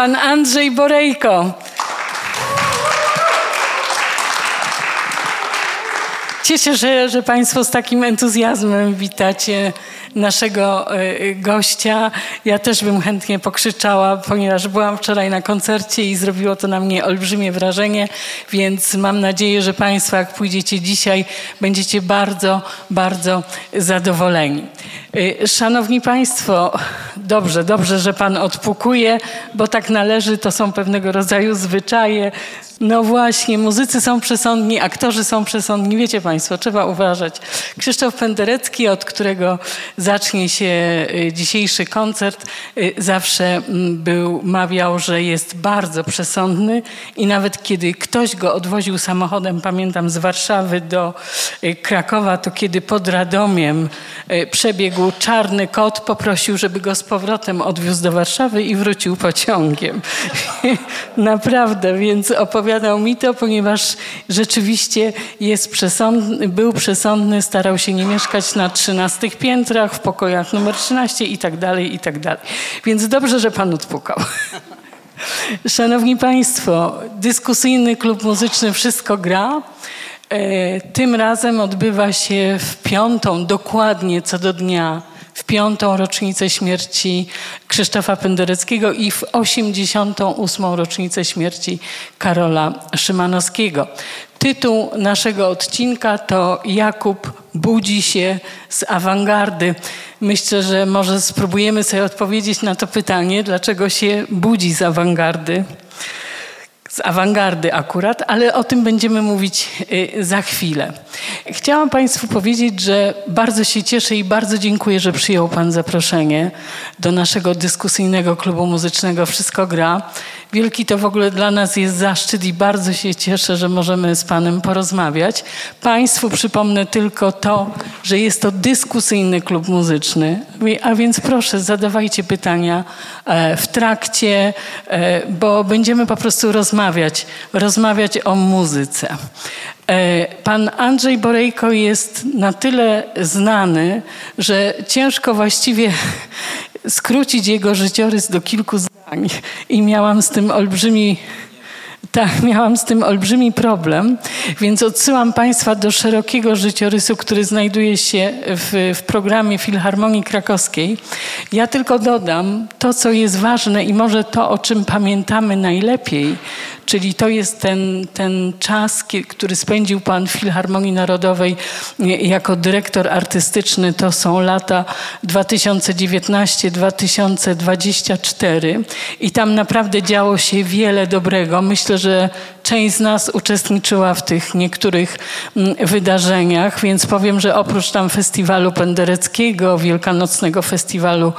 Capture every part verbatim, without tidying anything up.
pan Andrzej Borejko. Cieszę się, że państwo z takim entuzjazmem witacie naszego y, gościa. Ja też bym chętnie pokrzyczała, ponieważ byłam wczoraj na koncercie i zrobiło to na mnie olbrzymie wrażenie, więc mam nadzieję, że państwo, jak pójdziecie dzisiaj, będziecie bardzo, bardzo zadowoleni. Y, szanowni państwo, dobrze, dobrze, że pan odpukuje, bo tak należy, to są pewnego rodzaju zwyczaje. No właśnie, muzycy są przesądni, aktorzy są przesądni. Wiecie państwo, trzeba uważać. Krzysztof Penderecki, od którego zacznie się dzisiejszy koncert, zawsze był, mawiał, że jest bardzo przesądny i nawet kiedy ktoś go odwoził samochodem, pamiętam, z Warszawy do Krakowa, to kiedy pod Radomiem przebiegł czarny kot, poprosił, żeby go z powrotem odwiózł do Warszawy i wrócił pociągiem. Naprawdę, więc opowiadał mi to, ponieważ rzeczywiście jest przesądny, był przesądny, starał się nie mieszkać na trzynastych piętrach, w pokojach numer trzynaście i tak dalej, i tak dalej. Więc dobrze, że pan odpukał. Szanowni państwo, dyskusyjny klub muzyczny Wszystko gra. Tym razem odbywa się w piątą, dokładnie co do dnia, w piątą rocznicę śmierci Krzysztofa Pendereckiego i w osiemdziesiątą ósmą rocznicę śmierci Karola Szymanowskiego. Tytuł naszego odcinka to Jakub budzi się z awangardy. Myślę, że może spróbujemy sobie odpowiedzieć na to pytanie, dlaczego się budzi z awangardy. Z awangardy akurat, ale o tym będziemy mówić za chwilę. Chciałam państwu powiedzieć, że bardzo się cieszę i bardzo dziękuję, że przyjął pan zaproszenie do naszego dyskusyjnego klubu muzycznego Wszystko gra. Wielki to w ogóle dla nas jest zaszczyt i bardzo się cieszę, że możemy z panem porozmawiać. Państwu przypomnę tylko to, że jest to dyskusyjny klub muzyczny, a więc proszę, zadawajcie pytania w trakcie, bo będziemy po prostu rozmawiać, rozmawiać o muzyce. Pan Andrzej Borejko jest na tyle znany, że ciężko właściwie skrócić jego życiorys do kilku zdań i miałam z tym olbrzymi Tak, miałam z tym olbrzymi problem, więc odsyłam państwa do szerokiego życiorysu, który znajduje się w, w programie Filharmonii Krakowskiej. Ja tylko dodam to, co jest ważne i może to, o czym pamiętamy najlepiej, czyli to jest ten, ten czas, który spędził pan w Filharmonii Narodowej jako dyrektor artystyczny. To są lata dwa tysiące dziewiętnaście do dwa tysiące dwudziestego czwartego i tam naprawdę działo się wiele dobrego. Myślę, że część z nas uczestniczyła w tych niektórych wydarzeniach, więc powiem, że oprócz tam festiwalu Pendereckiego, wielkanocnego festiwalu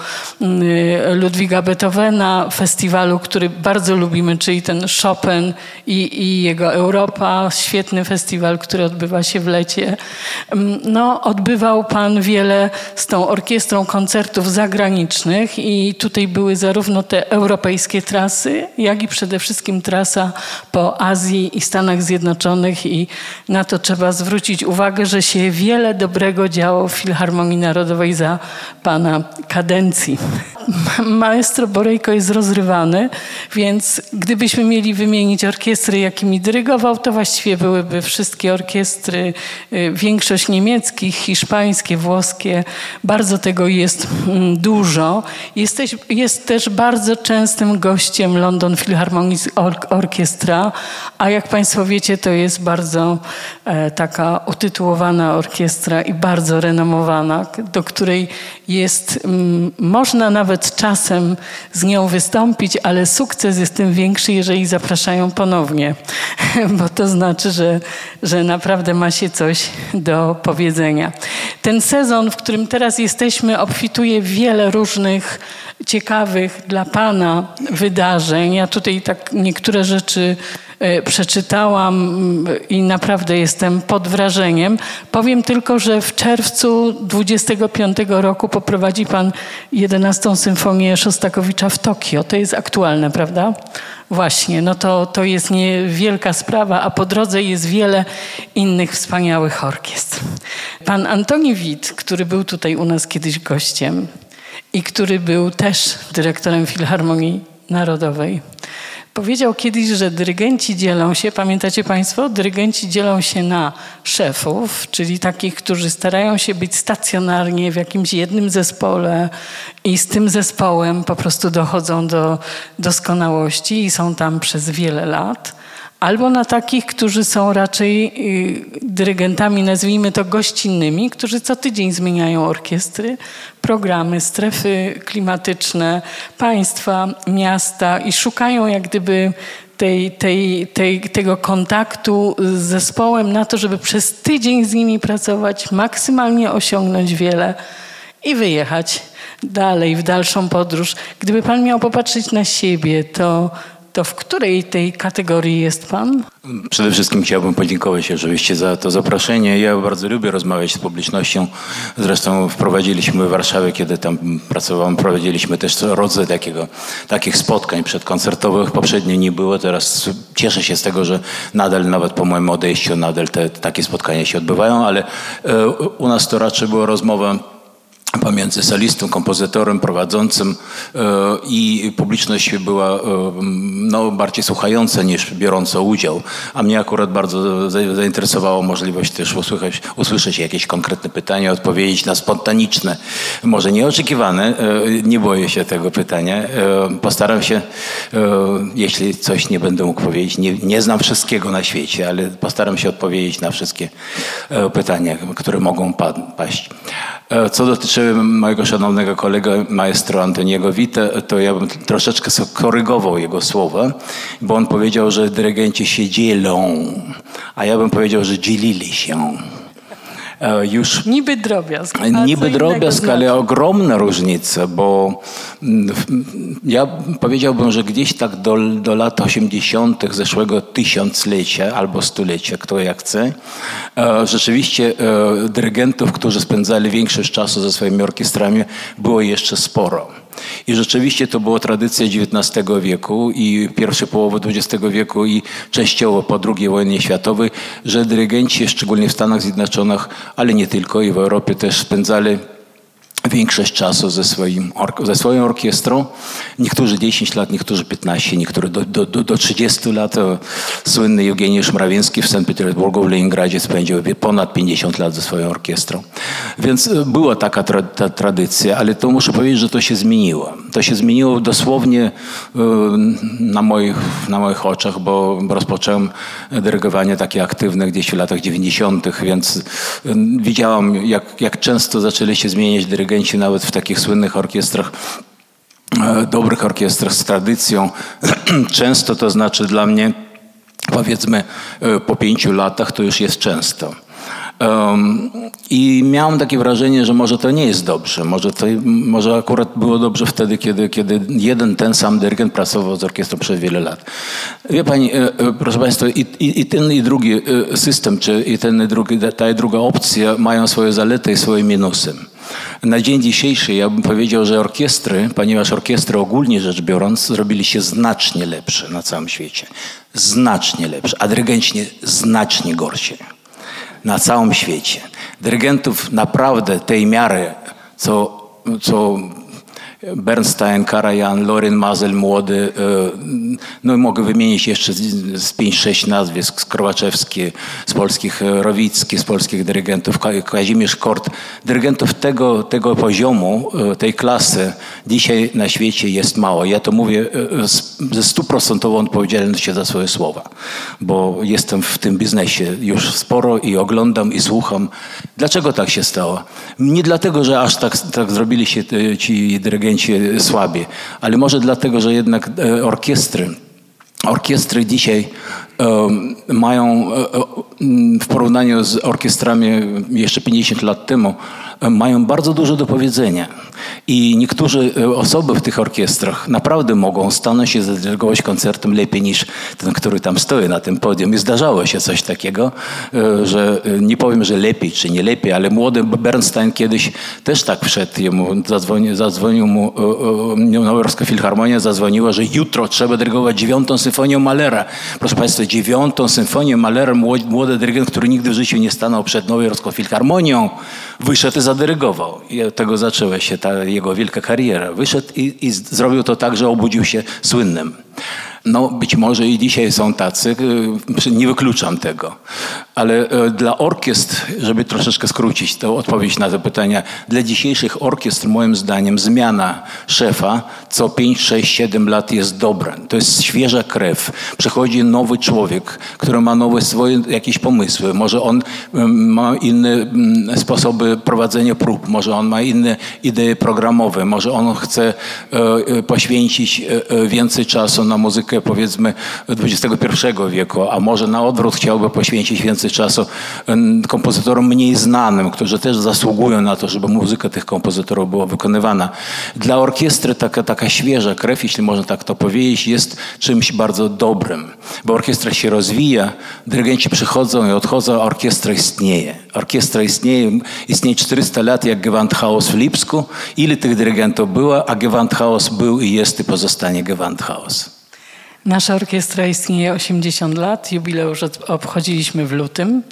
Ludwiga Beethovena, festiwalu, który bardzo lubimy, czyli ten Chopin i, i jego Europa, świetny festiwal, który odbywa się w lecie. No, odbywał pan wiele z tą orkiestrą koncertów zagranicznych i tutaj były zarówno te europejskie trasy, jak i przede wszystkim trasa po Azji i Stanach Zjednoczonych i na to trzeba zwrócić uwagę, że się wiele dobrego działo w Filharmonii Narodowej za pana kadencji. Maestro Borejko jest rozrywany, więc gdybyśmy mieli wymienić orkiestry, jakimi dyrygował, to właściwie byłyby wszystkie orkiestry, większość niemieckich, hiszpańskie, włoskie. Bardzo tego jest dużo. Jesteś, jest też bardzo częstym gościem London Philharmonic Orchestra, a jak państwo wiecie, to jest bardzo e, taka utytułowana orkiestra i bardzo renomowana, do której jest, m, można nawet czasem z nią wystąpić, ale sukces jest tym większy, jeżeli zapraszają ponownie, bo to znaczy, że, że naprawdę ma się coś do powiedzenia. Ten sezon, w którym teraz jesteśmy, obfituje wiele różnych ciekawych dla pana wydarzeń. Ja tutaj tak niektóre rzeczy przeczytałam i naprawdę jestem pod wrażeniem. Powiem tylko, że w czerwcu dwudziestego piątego roku poprowadzi pan jedenastą symfonię Szostakowicza w Tokio. To jest aktualne, prawda? Właśnie, no to, to jest niewielka sprawa, a po drodze jest wiele innych wspaniałych orkiestr. Pan Antoni Wit, który był tutaj u nas kiedyś gościem i który był też dyrektorem Filharmonii Narodowej, Powiedział kiedyś, że dyrygenci dzielą się, pamiętacie Państwo? Dyrygenci dzielą się na szefów, czyli takich, którzy starają się być stacjonarnie w jakimś jednym zespole i z tym zespołem po prostu dochodzą do doskonałości i są tam przez wiele lat. Albo na takich, którzy są raczej dyrygentami, nazwijmy to gościnnymi, którzy co tydzień zmieniają orkiestry, programy, strefy klimatyczne, państwa, miasta i szukają jak gdyby tej, tej, tej, tego kontaktu z zespołem na to, żeby przez tydzień z nimi pracować, maksymalnie osiągnąć wiele i wyjechać dalej w dalszą podróż. Gdyby Pan miał popatrzeć na siebie, to To w której tej kategorii jest Pan? Przede wszystkim chciałbym podziękować oczywiście za to zaproszenie. Ja bardzo lubię rozmawiać z publicznością. Zresztą wprowadziliśmy w Warszawie, kiedy tam pracowałem, prowadziliśmy też rodzaj takiego, takich spotkań przedkoncertowych. Poprzednio nie było. Teraz cieszę się z tego, że nadal, nawet po moim odejściu, nadal te takie spotkania się odbywają, ale u nas to raczej była rozmowa pomiędzy solistą, kompozytorem, prowadzącym i publiczność była no, bardziej słuchająca niż biorąca udział. A mnie akurat bardzo zainteresowała możliwość też usłyszeć, usłyszeć jakieś konkretne pytania, odpowiedzieć na spontaniczne, może nieoczekiwane. Nie boję się tego pytania. Postaram się, jeśli coś nie będę mógł powiedzieć, nie, nie znam wszystkiego na świecie, ale postaram się odpowiedzieć na wszystkie pytania, które mogą paść. Co dotyczy mojego szanownego kolegę, maestro Antoniego Witte, to ja bym troszeczkę skorygował jego słowa, bo on powiedział, że dyrygenci się dzielą, a ja bym powiedział, że dzielili się. Już niby drobiazg. Niby drobiazg, ale znaczy? Ogromna różnica, bo ja powiedziałbym, że gdzieś tak do, do lat osiemdziesiątych zeszłego tysiąclecia albo stulecia, kto jak chce, rzeczywiście dyrygentów, którzy spędzali większość czasu ze swoimi orkiestrami, było jeszcze sporo. I rzeczywiście to była tradycja dziewiętnastego wieku i pierwszej połowy dwudziestego wieku i częściowo po drugiej wojnie światowej, że dyrygenci, szczególnie w Stanach Zjednoczonych, ale nie tylko, i w Europie też spędzali większość czasu ze, swoim, ze swoją orkiestrą. Niektórzy dziesięć lat, niektórzy piętnaście, niektórzy do, do, do, do trzydziestu lat. Słynny Eugeniusz Mrawiński w Sankt Petersburgu, w Leningradzie spędził ponad pięćdziesiąt lat ze swoją orkiestrą. Więc była taka tra, ta tradycja, ale to muszę powiedzieć, że to się zmieniło. To się zmieniło dosłownie na moich, na moich oczach, bo rozpocząłem dyrygowanie takie aktywne gdzieś w latach dziewięćdziesiątych, więc widziałam, jak, jak często zaczęli się zmieniać dyrygenci, nawet w takich słynnych orkiestrach, dobrych orkiestrach z tradycją. Często to znaczy dla mnie, powiedzmy, po pięciu latach to już jest często. Um, I miałem takie wrażenie, że może to nie jest dobrze. Może, to, może akurat było dobrze wtedy, kiedy, kiedy jeden ten sam dyrygent pracował z orkiestrą przez wiele lat. Wie pani, proszę Państwa, i, i, i ten i drugi system, czy i ten i drugi, ta i druga opcja mają swoje zalety i swoje minusy. Na dzień dzisiejszy ja bym powiedział, że orkiestry, ponieważ orkiestry ogólnie rzecz biorąc zrobili się znacznie lepsze na całym świecie. Znacznie lepsze, a dyrygenci znacznie gorsi. Na całym świecie. Dyrygentów naprawdę tej miary, co, co Bernstein, Karajan, Lorin Mazel młody, no mogę wymienić jeszcze z pięć sześć nazwisk, z Krołaczewski, z polskich Rowicki, z polskich dyrygentów, Kazimierz Kort. Dyrygentów tego, tego poziomu, tej klasy dzisiaj na świecie jest mało. Ja to mówię ze stuprocentową odpowiedzialnością za swoje słowa, bo jestem w tym biznesie już sporo i oglądam i słucham. Dlaczego tak się stało? Nie dlatego, że aż tak, tak zrobili się ci dyrygenci słabi, ale może dlatego, że jednak orkiestry, orkiestry dzisiaj um, mają um, w porównaniu z orkiestrami jeszcze pięćdziesiąt lat temu, um, mają bardzo dużo do powiedzenia. I niektóre osoby w tych orkiestrach naprawdę mogą stanąć i zadyrygować koncertem lepiej niż ten, który tam stoi na tym podium. I zdarzało się coś takiego, że nie powiem, że lepiej czy nie lepiej, ale młody Bernstein kiedyś też tak wszedł. Jemu zadzwonił, zadzwonił mu Nowojorska Filharmonia, zadzwoniła, że jutro trzeba dyrygować dziewiątą symfonię Mahlera. Proszę Państwa, dziewiątą symfonię Mahlera młody dyrygent, który nigdy w życiu nie stanął przed Nowojorską Filharmonią, wyszedł i zadyrygował. I od tego zaczęła się ta jego wielka kariera. Wyszedł i, i zrobił to tak, że obudził się słynnym. No być może i dzisiaj są tacy, nie wykluczam tego. Ale dla orkiestr, żeby troszeczkę skrócić tę odpowiedź na te pytania, dla dzisiejszych orkiestr moim zdaniem zmiana szefa co pięć, sześć, siedem lat jest dobra. To jest świeża krew. Przychodzi nowy człowiek, który ma nowe swoje jakieś pomysły. Może on ma inne sposoby prowadzenia prób, może on ma inne idee programowe, może on chce poświęcić więcej czasu na muzykę powiedzmy dwudziestego pierwszego wieku, a może na odwrót chciałby poświęcić więcej czasu kompozytorom mniej znanym, którzy też zasługują na to, żeby muzyka tych kompozytorów była wykonywana. Dla orkiestry taka, taka świeża krew, jeśli można tak to powiedzieć, jest czymś bardzo dobrym, bo orkiestra się rozwija, dyrygenci przychodzą i odchodzą, a orkiestra istnieje. Orkiestra istnieje, istnieje czterysta lat jak Gewandhaus w Lipsku. Ile tych dyrygentów było, a Gewandhaus był i jest i pozostanie Gewandhaus. Nasza orkiestra istnieje osiemdziesiąt lat, jubileusz obchodziliśmy w lutym,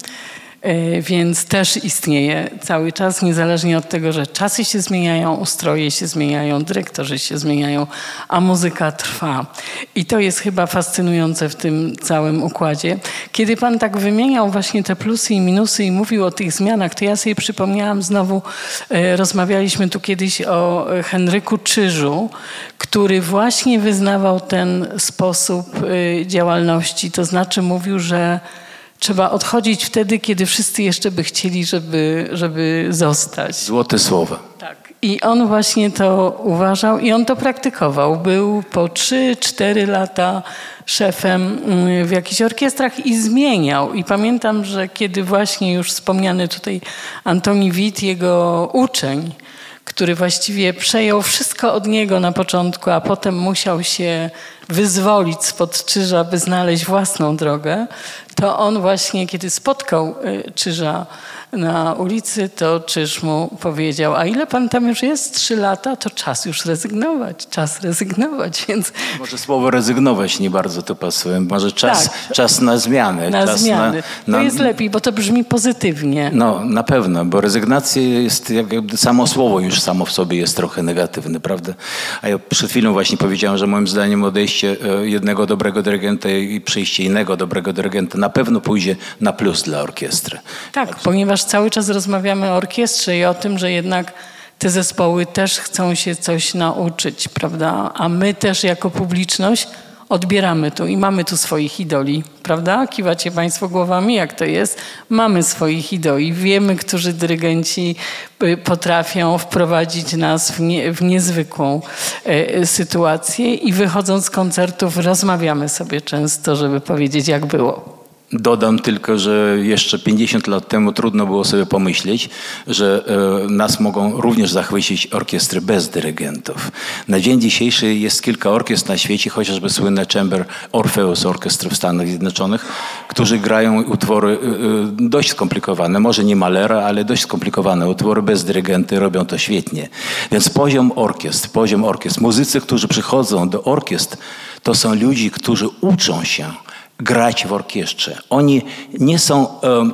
więc też istnieje cały czas, niezależnie od tego, że czasy się zmieniają, ustroje się zmieniają, dyrektorzy się zmieniają, a muzyka trwa. I to jest chyba fascynujące w tym całym układzie. Kiedy pan tak wymieniał właśnie te plusy i minusy i mówił o tych zmianach, to ja sobie przypomniałam znowu, rozmawialiśmy tu kiedyś o Henryku Czyżu, który właśnie wyznawał ten sposób działalności, to znaczy mówił, że trzeba odchodzić wtedy, kiedy wszyscy jeszcze by chcieli, żeby, żeby zostać. Złote słowa. Tak. I on właśnie to uważał i on to praktykował. Był po trzy cztery lata szefem w jakichś orkiestrach i zmieniał. I pamiętam, że kiedy właśnie już wspomniany tutaj Antoni Wit, jego uczeń, który właściwie przejął wszystko od niego na początku, a potem musiał się wyzwolić spod Czyża, by znaleźć własną drogę, to on właśnie, kiedy spotkał Czyża na ulicy, to Czyż mu powiedział, a ile pan tam już jest? Trzy lata? To czas już rezygnować, czas rezygnować, więc... Może słowo rezygnować nie bardzo to pasuje, może czas, tak, czas na zmianę. Na czas zmiany. Na, na... To jest lepiej, bo to brzmi pozytywnie. No, na pewno, bo rezygnacja jest, jakby samo słowo już samo w sobie jest trochę negatywne, prawda? A ja przed chwilą właśnie powiedziałem, że moim zdaniem odejście jednego dobrego dyrygenta i przyjście innego dobrego dyrygenta na pewno pójdzie na plus dla orkiestry. Tak, Także... ponieważ cały czas rozmawiamy o orkiestrze i o tym, że jednak te zespoły też chcą się coś nauczyć, prawda? A my też jako publiczność odbieramy tu i mamy tu swoich idoli, prawda? Kiwacie państwo głowami, jak to jest? Mamy swoich idoli. Wiemy, którzy dyrygenci potrafią wprowadzić nas w, nie, w niezwykłą e, sytuację i wychodząc z koncertów rozmawiamy sobie często, żeby powiedzieć, jak było. Dodam tylko, że jeszcze pięćdziesiąt lat temu trudno było sobie pomyśleć, że e, nas mogą również zachwycić orkiestry bez dyrygentów. Na dzień dzisiejszy jest kilka orkiestr na świecie, chociażby słynne Chamber Orpheus Orchestra w Stanach Zjednoczonych, którzy grają utwory e, dość skomplikowane, może nie Mahlera, ale dość skomplikowane utwory bez dyrygenty, robią to świetnie. Więc poziom orkiestr, poziom orkiestr, muzycy, którzy przychodzą do orkiestr, to są ludzie, którzy uczą się grać w orkiestrze. Oni nie są, um,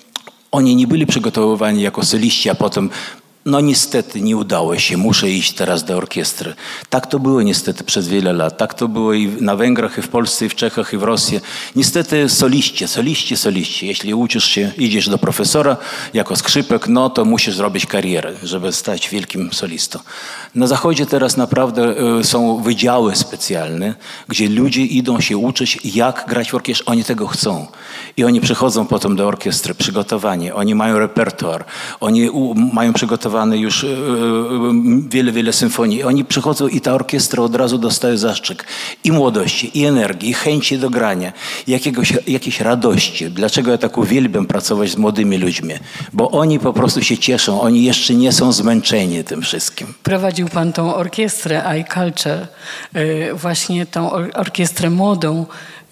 oni nie byli przygotowywani jako soliści, a potem no niestety nie udało się, muszę iść teraz do orkiestry. Tak to było niestety przez wiele lat. Tak to było i na Węgrzech, i w Polsce, i w Czechach, i w Rosji. Niestety soliści, soliści, soliści. Jeśli uczysz się, idziesz do profesora jako skrzypek, no to musisz zrobić karierę, żeby stać wielkim solistą. Na Zachodzie teraz naprawdę y, są wydziały specjalne, gdzie ludzie idą się uczyć, jak grać w orkiestrze. Oni tego chcą. I oni przychodzą potem do orkiestry, przygotowani. Oni mają repertuar. Oni u, mają przygotowanie już wiele, wiele symfonii. Oni przychodzą i ta orkiestra od razu dostaje zastrzyk i młodości, i energii, i chęci do grania, i jakiegoś, jakiejś radości. Dlaczego ja tak uwielbiam pracować z młodymi ludźmi? Bo oni po prostu się cieszą, oni jeszcze nie są zmęczeni tym wszystkim. Prowadził pan tą orkiestrę iCulture, właśnie tą orkiestrę młodą.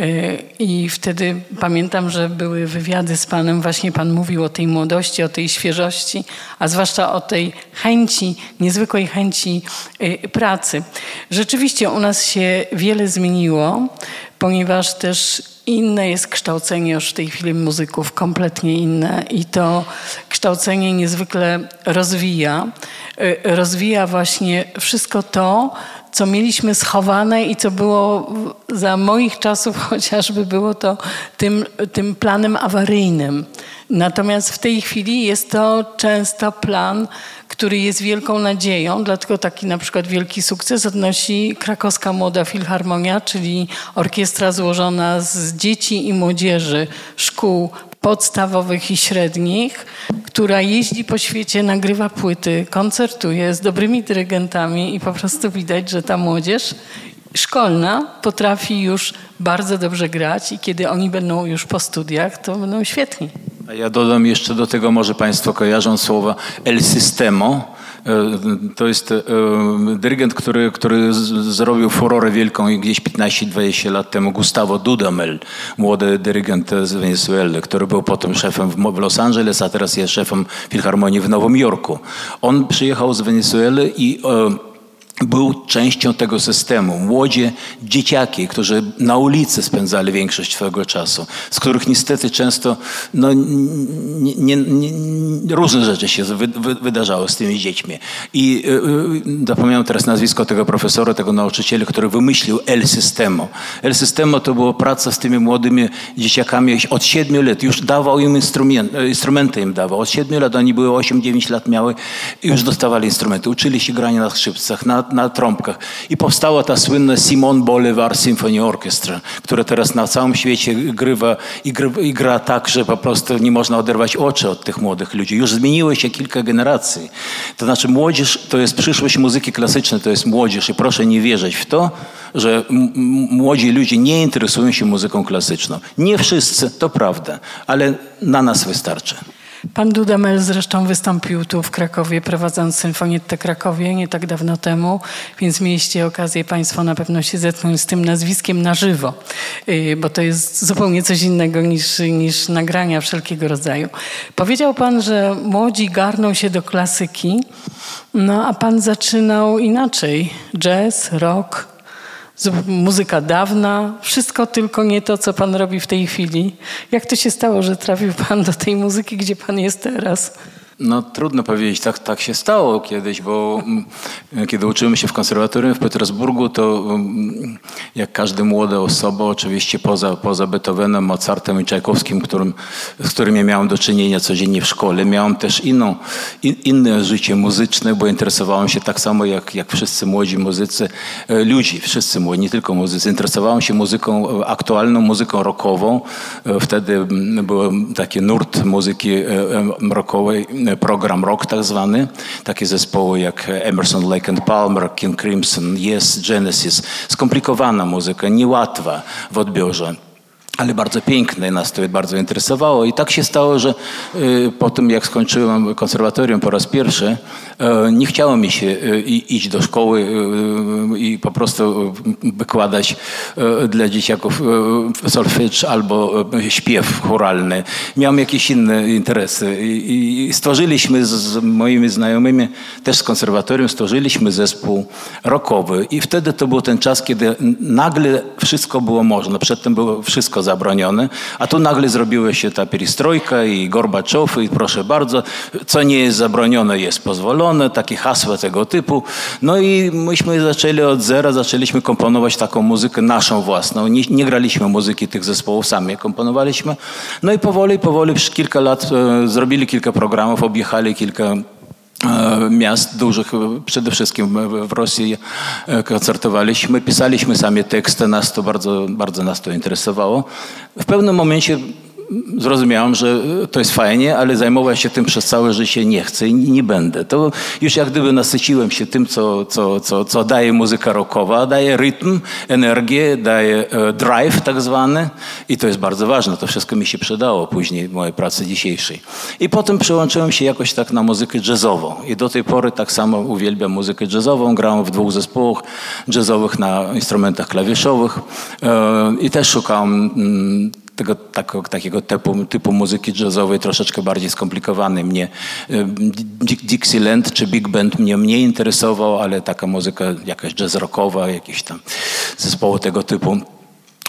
I wtedy pamiętam, że były wywiady z panem, właśnie pan mówił o tej młodości, o tej świeżości, a zwłaszcza o tej chęci, niezwykłej chęci pracy. Rzeczywiście u nas się wiele zmieniło, ponieważ też inne jest kształcenie już w tej chwili muzyków, kompletnie inne i to kształcenie niezwykle rozwija. Rozwija właśnie wszystko to, co mieliśmy schowane i co było za moich czasów chociażby było to tym, tym planem awaryjnym. Natomiast w tej chwili jest to często plan, który jest wielką nadzieją, dlatego taki na przykład wielki sukces odnosi Krakowska Młoda Filharmonia, czyli orkiestra złożona z dzieci i młodzieży szkół podstawowych i średnich, która jeździ po świecie, nagrywa płyty, koncertuje z dobrymi dyrygentami i po prostu widać, że ta młodzież szkolna potrafi już bardzo dobrze grać i kiedy oni będą już po studiach, to będą świetni. A ja dodam jeszcze do tego, może Państwo kojarzą słowa El Sistemo. To jest dyrygent, który, który zrobił furorę wielką i gdzieś piętnaście dwadzieścia lat temu, Gustavo Dudamel, młody dyrygent z Wenezueli, który był potem szefem w Los Angeles, a teraz jest szefem Filharmonii w Nowym Jorku. On przyjechał z Wenezueli i był częścią tego systemu. Młodzi dzieciaki, którzy na ulicy spędzali większość swojego czasu, z których niestety często no, nie, nie, nie, różne rzeczy się wy, wy, wydarzały z tymi dziećmi. I y, zapomniałem teraz nazwisko tego profesora, tego nauczyciela, który wymyślił El Sistemo. El Sistemo to była praca z tymi młodymi dzieciakami od siedmiu lat. Już dawał im instrument, instrumenty, im dawał. Od siedmiu lat, oni były osiem dziewięć lat miały i już dostawali instrumenty. Uczyli się grania na skrzypcach, na na trąbkach. I powstała ta słynna Simon Bolivar Symphony Orchestra, która teraz na całym świecie grywa i, gry, i gra tak, że po prostu nie można oderwać oczy od tych młodych ludzi. Już zmieniło się kilka generacji. To znaczy młodzież to jest przyszłość muzyki klasycznej, to jest młodzież i proszę nie wierzyć w to, że m- młodzi ludzie nie interesują się muzyką klasyczną. Nie wszyscy, to prawda, ale na nas wystarczy. Pan Dudamel zresztą wystąpił tu w Krakowie, prowadząc Symfonietę Krakowie nie tak dawno temu, więc mieliście okazję Państwo na pewno się zetknąć z tym nazwiskiem na żywo, bo to jest zupełnie coś innego niż, niż nagrania wszelkiego rodzaju. Powiedział Pan, że młodzi garną się do klasyki, no a Pan zaczynał inaczej. Jazz, rock, muzyka dawna, wszystko tylko nie to, co Pan robi w tej chwili. Jak to się stało, że trafił Pan do tej muzyki, gdzie Pan jest teraz? No trudno powiedzieć, tak, tak się stało kiedyś, bo kiedy uczyłem się w konserwatorium w Petersburgu, to jak każda młoda osoba, oczywiście poza, poza Beethovenem, Mozartem i Czajkowskim, którym, z którymi miałem do czynienia codziennie w szkole, miałem też inną, in, inne życie muzyczne, bo interesowałem się tak samo jak, jak wszyscy młodzi muzycy, ludzi, wszyscy młodzi, nie tylko muzycy. Interesowałem się muzyką, aktualną muzyką rockową. Wtedy był taki nurt muzyki rockowej, program rock tak zwany, takie zespoły jak Emerson, Lake and Palmer, King Crimson, Yes, Genesis. Skomplikowana muzyka, niełatwa w odbiorze, ale bardzo piękne, nas to bardzo interesowało. I tak się stało, że y, po tym jak skończyłem konserwatorium po raz pierwszy, y, nie chciało mi się y, iść do szkoły y, i po prostu wykładać y, dla dzieciaków y, solfedż albo y, śpiew chóralny. Miałem jakieś inne interesy i, i stworzyliśmy z, z moimi znajomymi, też z konserwatorium, stworzyliśmy zespół rockowy i wtedy to był ten czas, kiedy nagle wszystko było można. Przedtem było wszystko zabronione, a tu nagle zrobiła się ta perestrojka i Gorbaczow i proszę bardzo, co nie jest zabronione jest pozwolone, takie hasła tego typu. No i myśmy zaczęli od zera, zaczęliśmy komponować taką muzykę naszą własną. Nie, nie graliśmy muzyki tych zespołów, sami komponowaliśmy. No i powoli, powoli przez kilka lat e, zrobili kilka programów, objechali kilka miast dużych, przede wszystkim w Rosji koncertowaliśmy, pisaliśmy sami teksty, nas to bardzo, bardzo nas to interesowało. W pewnym momencie zrozumiałem, że to jest fajnie, ale zajmować się tym przez całe życie nie chcę i nie będę. To już jak gdyby nasyciłem się tym, co, co, co, co daje muzyka rockowa. Daje rytm, energię, daje e, drive tak zwany i to jest bardzo ważne. To wszystko mi się przydało później w mojej pracy dzisiejszej. I potem przełączyłem się jakoś tak na muzykę jazzową i do tej pory tak samo uwielbiam muzykę jazzową. Grałem w dwóch zespołach jazzowych na instrumentach klawiszowych e, i też szukałem mm, tego takiego, takiego typu, typu muzyki jazzowej, troszeczkę bardziej skomplikowanej. Mnie Dixieland czy Big Band mnie mniej interesował, ale taka muzyka jakaś jazz rockowa, jakieś tam zespoły tego typu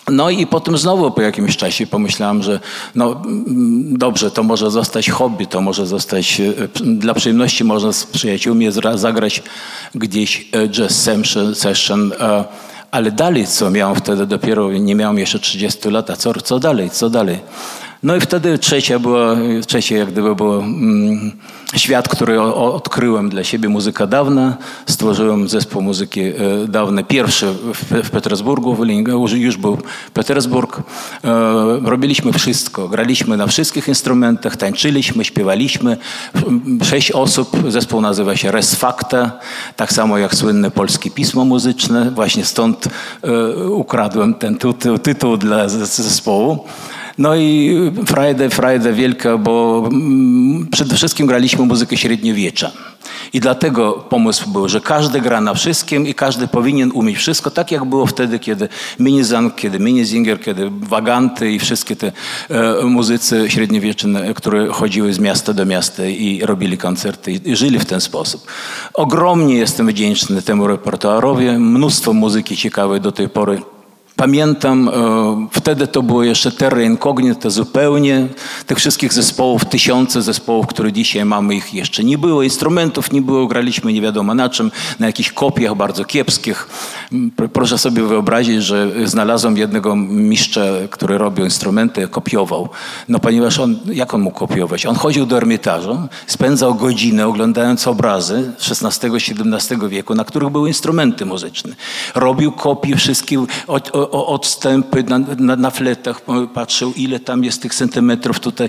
No i potem znowu po jakimś czasie pomyślałem, że no dobrze, to może zostać hobby, to może zostać dla przyjemności, można z przyjaciółmi zagrać gdzieś jazz session, ale dalej co miałem wtedy, dopiero nie miałem jeszcze trzydziestu lat, a co, co dalej, co dalej? No i wtedy trzecia była, trzecie jak gdyby było mm, świat, który o, odkryłem dla siebie, muzyka dawna. Stworzyłem zespół muzyki e, dawny, pierwszy w, w Petersburgu, w już, już był Petersburg. E, robiliśmy wszystko, graliśmy na wszystkich instrumentach, tańczyliśmy, śpiewaliśmy. Sześć osób, zespół nazywa się Res Facta, tak samo jak słynne polskie pismo muzyczne. Właśnie stąd e, ukradłem ten tytuł, tytuł dla zespołu. No i frajda, frajda wielka, bo przede wszystkim graliśmy muzykę średniowiecza. I dlatego pomysł był, że każdy gra na wszystkim i każdy powinien umieć wszystko, tak jak było wtedy, kiedy Minizang, kiedy Minizinger, kiedy Waganty i wszystkie te e, muzycy średniowieczne, które chodziły z miasta do miasta i robili koncerty i, i żyli w ten sposób. Ogromnie jestem wdzięczny temu repertuarowi, mnóstwo muzyki ciekawej do tej pory. Pamiętam, e, wtedy to było jeszcze terra incognita zupełnie. Tych wszystkich zespołów, tysiące zespołów, które dzisiaj mamy, ich jeszcze nie było. Instrumentów nie było, graliśmy nie wiadomo na czym, na jakichś kopiach bardzo kiepskich. Proszę sobie wyobrazić, że znalazłem jednego mistrza, który robił instrumenty, kopiował. No ponieważ on, jak on mógł kopiować? On chodził do Ermitażu, spędzał godzinę oglądając obrazy szesnastego siedemnastego wieku, na których były instrumenty muzyczne. Robił kopie wszystkich od, O odstępy na, na, na fletach, patrzył ile tam jest tych centymetrów tutaj.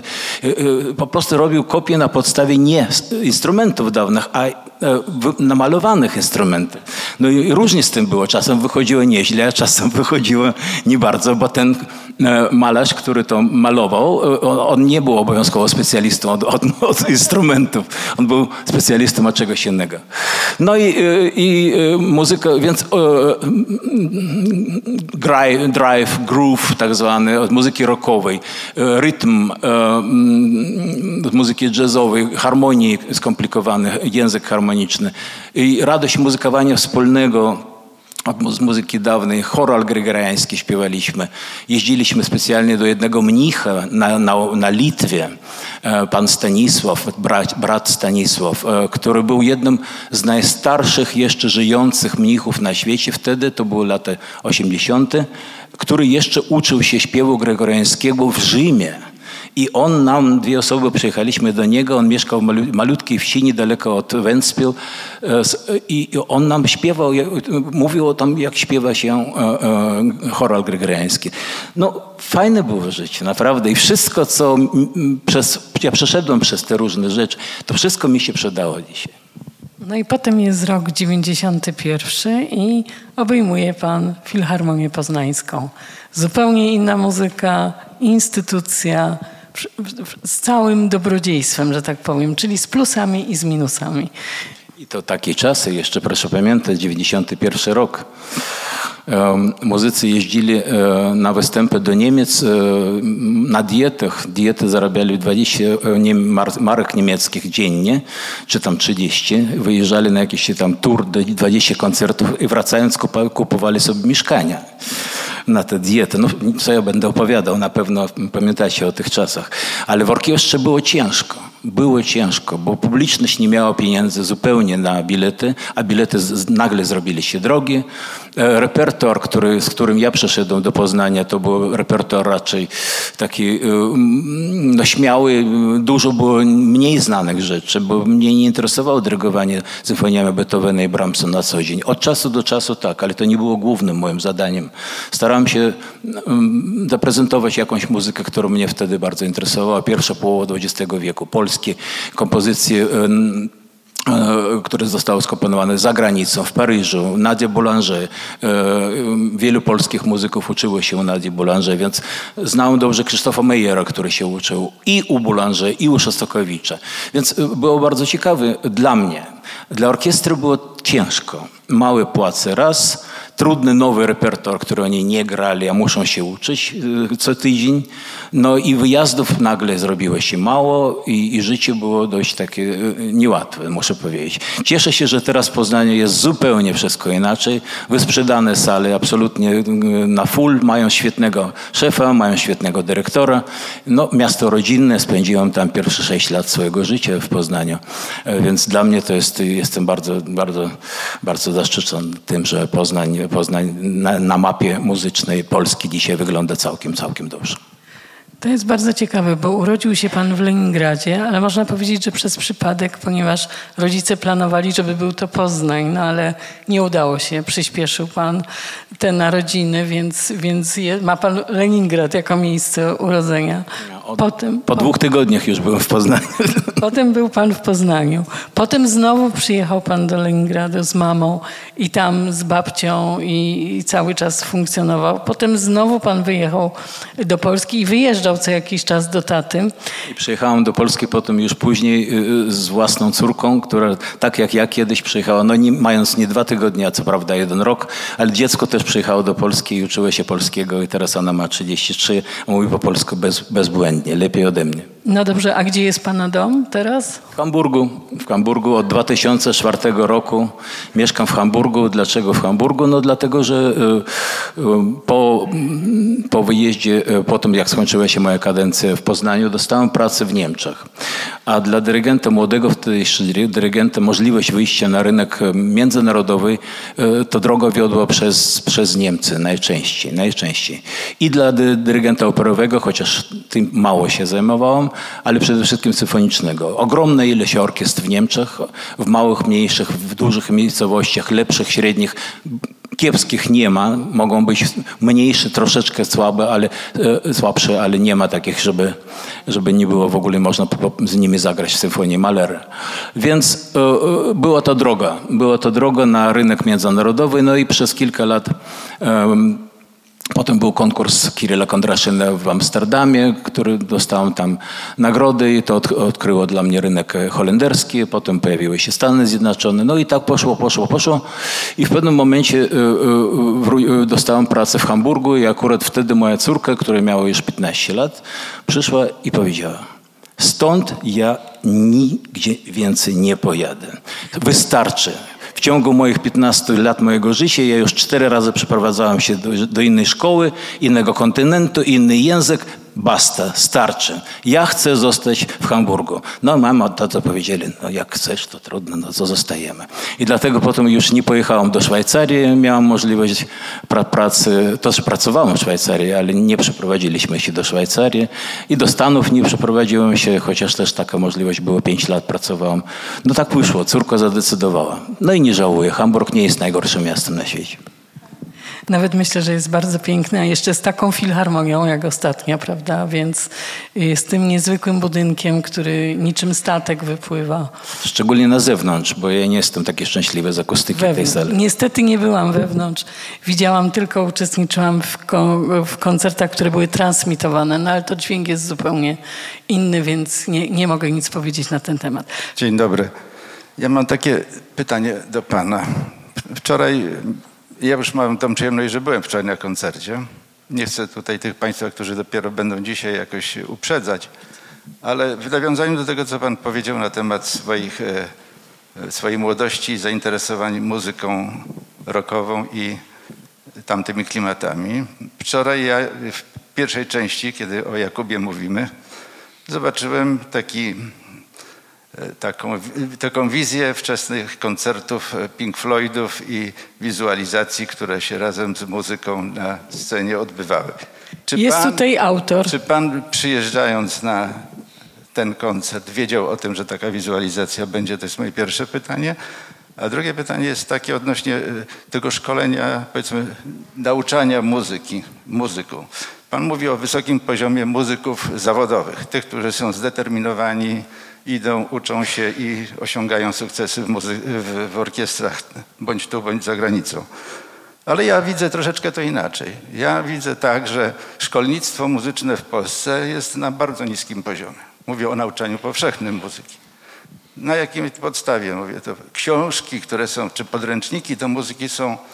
Po prostu robił kopie na podstawie nie instrumentów dawnych, a namalowanych instrumentów. No i różnie z tym było. Czasem wychodziło nieźle, a czasem wychodziło nie bardzo, bo ten malarz, który to malował, on nie był obowiązkowo specjalistą od, od, od instrumentów. On był specjalistą od czegoś innego. No i, i muzyka, więc drive, groove tak zwany, od muzyki rockowej, rytm od muzyki jazzowej, harmonii skomplikowane, język harmoniczny i radość muzykowania wspólnego z muzyki dawnej, choral gregoriański śpiewaliśmy. Jeździliśmy specjalnie do jednego mnicha na, na, na Litwie, pan Stanisław, brat, brat Stanisław, który był jednym z najstarszych jeszcze żyjących mnichów na świecie. Wtedy to były lata osiemdziesiąte, który jeszcze uczył się śpiewu gregoriańskiego w Rzymie. I on nam, dwie osoby przyjechaliśmy do niego, on mieszkał w malutkiej wsi niedaleko od Ventspil i on nam śpiewał, mówił o tym, jak śpiewa się choral gregoriański. No fajne było życie, naprawdę. I wszystko, co przez, ja przeszedłem przez te różne rzeczy, to wszystko mi się przydało dzisiaj. No i potem jest rok dziewięćdziesiąty pierwszy i obejmuje pan Filharmonię Poznańską. Zupełnie inna muzyka, instytucja, z całym dobrodziejstwem, że tak powiem, czyli z plusami i z minusami. I to takie czasy, jeszcze proszę pamiętać, dziewięćdziesiąty pierwszy rok. Muzycy jeździli na występy do Niemiec na dietach. Diety zarabiali dwadzieścia marek niemieckich dziennie, czy tam trzydzieści. Wyjeżdżali na jakiś tam tour, dwadzieścia koncertów i wracając kupowali sobie mieszkania na tę dietę. No, co ja będę opowiadał, na pewno pamiętacie o tych czasach. Ale w orkiestrze było ciężko. Było ciężko, bo publiczność nie miała pieniędzy zupełnie na bilety, a bilety z, nagle zrobili się drogie. E, repertuar, który, z którym ja przyszedłem do Poznania, to był repertuar raczej taki e, no, śmiały. Dużo było mniej znanych rzeczy, bo mnie nie interesowało dyrygowanie symfoniami Beethovena i Brahmsa na co dzień. Od czasu do czasu tak, ale to nie było głównym moim zadaniem. Starałem się um, zaprezentować jakąś muzykę, która mnie wtedy bardzo interesowała. Pierwsza połowa dwudziestego wieku, polskie kompozycje, które zostały skomponowane za granicą, w Paryżu, Nadia Boulanger. Wielu polskich muzyków uczyło się u Nadii Boulanger, więc znałem dobrze Krzysztofa Meyera, który się uczył i u Boulanger, i u Szostakowicza. Więc było bardzo ciekawe dla mnie. Dla orkiestry było ciężko. Małe płace raz, trudny nowy repertuar, który oni nie grali, a muszą się uczyć co tydzień. No i wyjazdów nagle zrobiło się mało i, i życie było dość takie niełatwe, muszę powiedzieć. Cieszę się, że teraz w Poznaniu jest zupełnie wszystko inaczej. Wysprzedane sale absolutnie na full, mają świetnego szefa, mają świetnego dyrektora. No, miasto rodzinne, spędziłem tam pierwsze sześć lat swojego życia w Poznaniu, więc dla mnie to jest, jestem bardzo, bardzo, bardzo zaszczycony tym, że Poznań, Poznań na, na mapie muzycznej Polski dzisiaj wygląda całkiem, całkiem dobrze. To jest bardzo ciekawe, bo urodził się pan w Leningradzie, ale można powiedzieć, że przez przypadek, ponieważ rodzice planowali, żeby był to Poznań, no ale nie udało się, przyspieszył pan te narodziny, więc, więc je, ma pan Leningrad jako miejsce urodzenia. Od, Potem, po dwóch tygodniach już byłem w Poznaniu. Potem był pan w Poznaniu. Potem znowu przyjechał pan do Leningradu z mamą i tam z babcią i, i cały czas funkcjonował. Potem znowu pan wyjechał do Polski i wyjeżdżał co jakiś czas do taty. I przyjechałem do Polski potem już później z własną córką, która tak jak ja kiedyś przyjechała, no nie, mając nie dwa tygodnie, a co prawda jeden rok, ale dziecko też przyjechało do Polski i uczyło się polskiego i teraz ona ma trzydzieści trzy, a mówi po polsku bez, bezbłędnie, lepiej ode mnie. No dobrze, a gdzie jest pana dom teraz? W Hamburgu. W Hamburgu od dwa tysiące czwartego roku mieszkam w Hamburgu. Dlaczego w Hamburgu? No dlatego, że po, po wyjeździe, po tym jak skończyła się moja kadencja w Poznaniu, dostałem pracę w Niemczech. A dla dyrygenta młodego, wtedy jeszcze dyrygenta, możliwość wyjścia na rynek międzynarodowy to droga wiodła przez, przez Niemcy najczęściej, najczęściej. I dla dyrygenta operowego, chociaż tym mało się zajmowałem, ale przede wszystkim symfonicznego. Ogromna ilość orkiestr w Niemczech, w małych, mniejszych, w dużych miejscowościach, lepszych, średnich, kiepskich nie ma. Mogą być mniejsze, troszeczkę słabe, ale, e, słabsze, ale nie ma takich, żeby, żeby nie było w ogóle można z nimi zagrać w symfonii Mahlera. Więc e, była to droga. Była to droga na rynek międzynarodowy, no i przez kilka lat e, potem był konkurs Kiryla Kondraszyna w Amsterdamie, który dostałem tam nagrody i to od, odkryło dla mnie rynek holenderski. Potem pojawiły się Stany Zjednoczone. No i tak poszło, poszło, poszło. I w pewnym momencie y, y, y, dostałem pracę w Hamburgu i akurat wtedy moja córka, która miała już piętnaście lat, przyszła i powiedziała: stąd ja nigdzie więcej nie pojadę. Wystarczy. W ciągu moich piętnastu lat mojego życia ja już cztery razy przeprowadzałem się do, do innej szkoły, innego kontynentu, inny język. Basta, starczy. Ja chcę zostać w Hamburgu. No mama, tato powiedzieli, no jak chcesz, to trudno, no to zostajemy. I dlatego potem już nie pojechałem do Szwajcarii. Miałem możliwość pra pracy, też pracowałem w Szwajcarii, ale nie przeprowadziliśmy się do Szwajcarii. I do Stanów nie przeprowadziłem się, chociaż też taka możliwość była, pięć lat pracowałem. No tak wyszło, córka zadecydowała. No i nie żałuję, Hamburg nie jest najgorszym miastem na świecie. Nawet myślę, że jest bardzo piękny, a jeszcze z taką filharmonią jak ostatnia, prawda? Więc jest tym niezwykłym budynkiem, który niczym statek wypływa. Szczególnie na zewnątrz, bo ja nie jestem taki szczęśliwy z akustyki wewnątrz. tej sali. Niestety nie byłam wewnątrz. Widziałam tylko, uczestniczyłam w, ko w koncertach, które były transmitowane, no ale to dźwięk jest zupełnie inny, więc nie, nie mogę nic powiedzieć na ten temat. Dzień dobry. Ja mam takie pytanie do pana. Wczoraj... Ja już mam tą przyjemność, że byłem wczoraj na koncercie. Nie chcę tutaj tych państwa, którzy dopiero będą dzisiaj jakoś uprzedzać, ale w nawiązaniu do tego, co pan powiedział na temat swoich, swojej młodości i zainteresowań muzyką rockową i tamtymi klimatami. Wczoraj ja w pierwszej części, kiedy o Jakubie mówimy, zobaczyłem taki... Taką, taką wizję wczesnych koncertów Pink Floydów i wizualizacji, które się razem z muzyką na scenie odbywały. Czy jest pan, tutaj autor. Czy pan przyjeżdżając na ten koncert wiedział o tym, że taka wizualizacja będzie? To jest moje pierwsze pytanie. A drugie pytanie jest takie odnośnie tego szkolenia, powiedzmy, nauczania muzyki, muzyków. Pan mówi o wysokim poziomie muzyków zawodowych, tych, którzy są zdeterminowani, idą, uczą się i osiągają sukcesy w, w, w orkiestrach, bądź tu, bądź za granicą. Ale ja widzę troszeczkę to inaczej. Ja widzę tak, że szkolnictwo muzyczne w Polsce jest na bardzo niskim poziomie. Mówię o nauczaniu powszechnym muzyki. Na jakiej podstawie mówię to? Książki, które są, czy podręczniki do muzyki są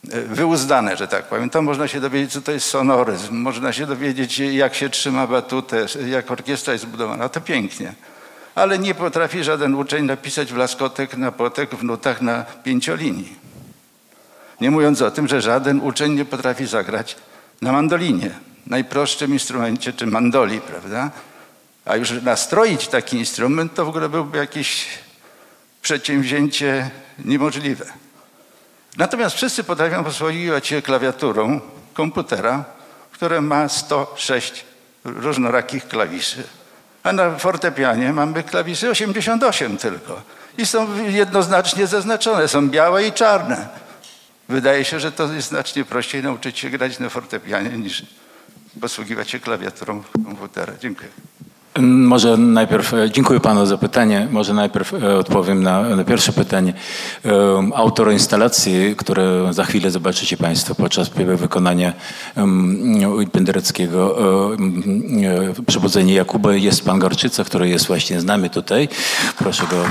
wyuzdane, że tak powiem. Tam można się dowiedzieć, co to jest sonoryzm, można się dowiedzieć, jak się trzyma batutę, jak orkiestra jest zbudowana. To pięknie. Ale nie potrafi żaden uczeń napisać w laskotek, na potek, w nutach na pięciolinii. Nie mówiąc o tym, że żaden uczeń nie potrafi zagrać na mandolinie, najprostszym instrumencie, czy mandoli, prawda? A już nastroić taki instrument, to w ogóle byłby jakieś przedsięwzięcie niemożliwe. Natomiast wszyscy potrafią posługiwać się klawiaturą komputera, które ma sto sześć różnorakich klawiszy. A na fortepianie mamy klawisze osiemdziesiąt osiem tylko. I są jednoznacznie zaznaczone, są białe i czarne. Wydaje się, że to jest znacznie prościej nauczyć się grać na fortepianie niż posługiwać się klawiaturą komputera. Dziękuję. Może najpierw, dziękuję panu za pytanie, może najpierw odpowiem na, na pierwsze pytanie. Autor instalacji, które za chwilę zobaczycie państwo podczas wykonania um, Pendereckiego um, Przebudzenie Jakuba, jest pan Gorczyca, który jest właśnie z nami tutaj. Proszę go.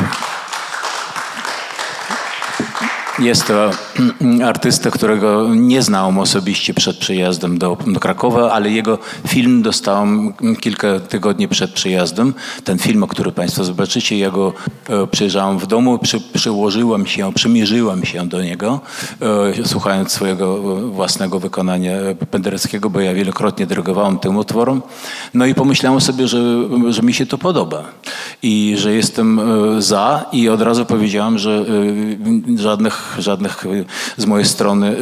Jest to artysta, którego nie znałem osobiście przed przyjazdem do, do Krakowa, ale jego film dostałem kilka tygodni przed przyjazdem. Ten film, o który państwo zobaczycie, ja go e, przejrzałem w domu, przy, przyłożyłem się, przymierzyłem się do niego, e, słuchając swojego własnego wykonania Pendereckiego, bo ja wielokrotnie dyrygowałem tym utworom. No i pomyślałem sobie, że, że mi się to podoba i że jestem e, za i od razu powiedziałem, że e, żadnych żadnych z mojej strony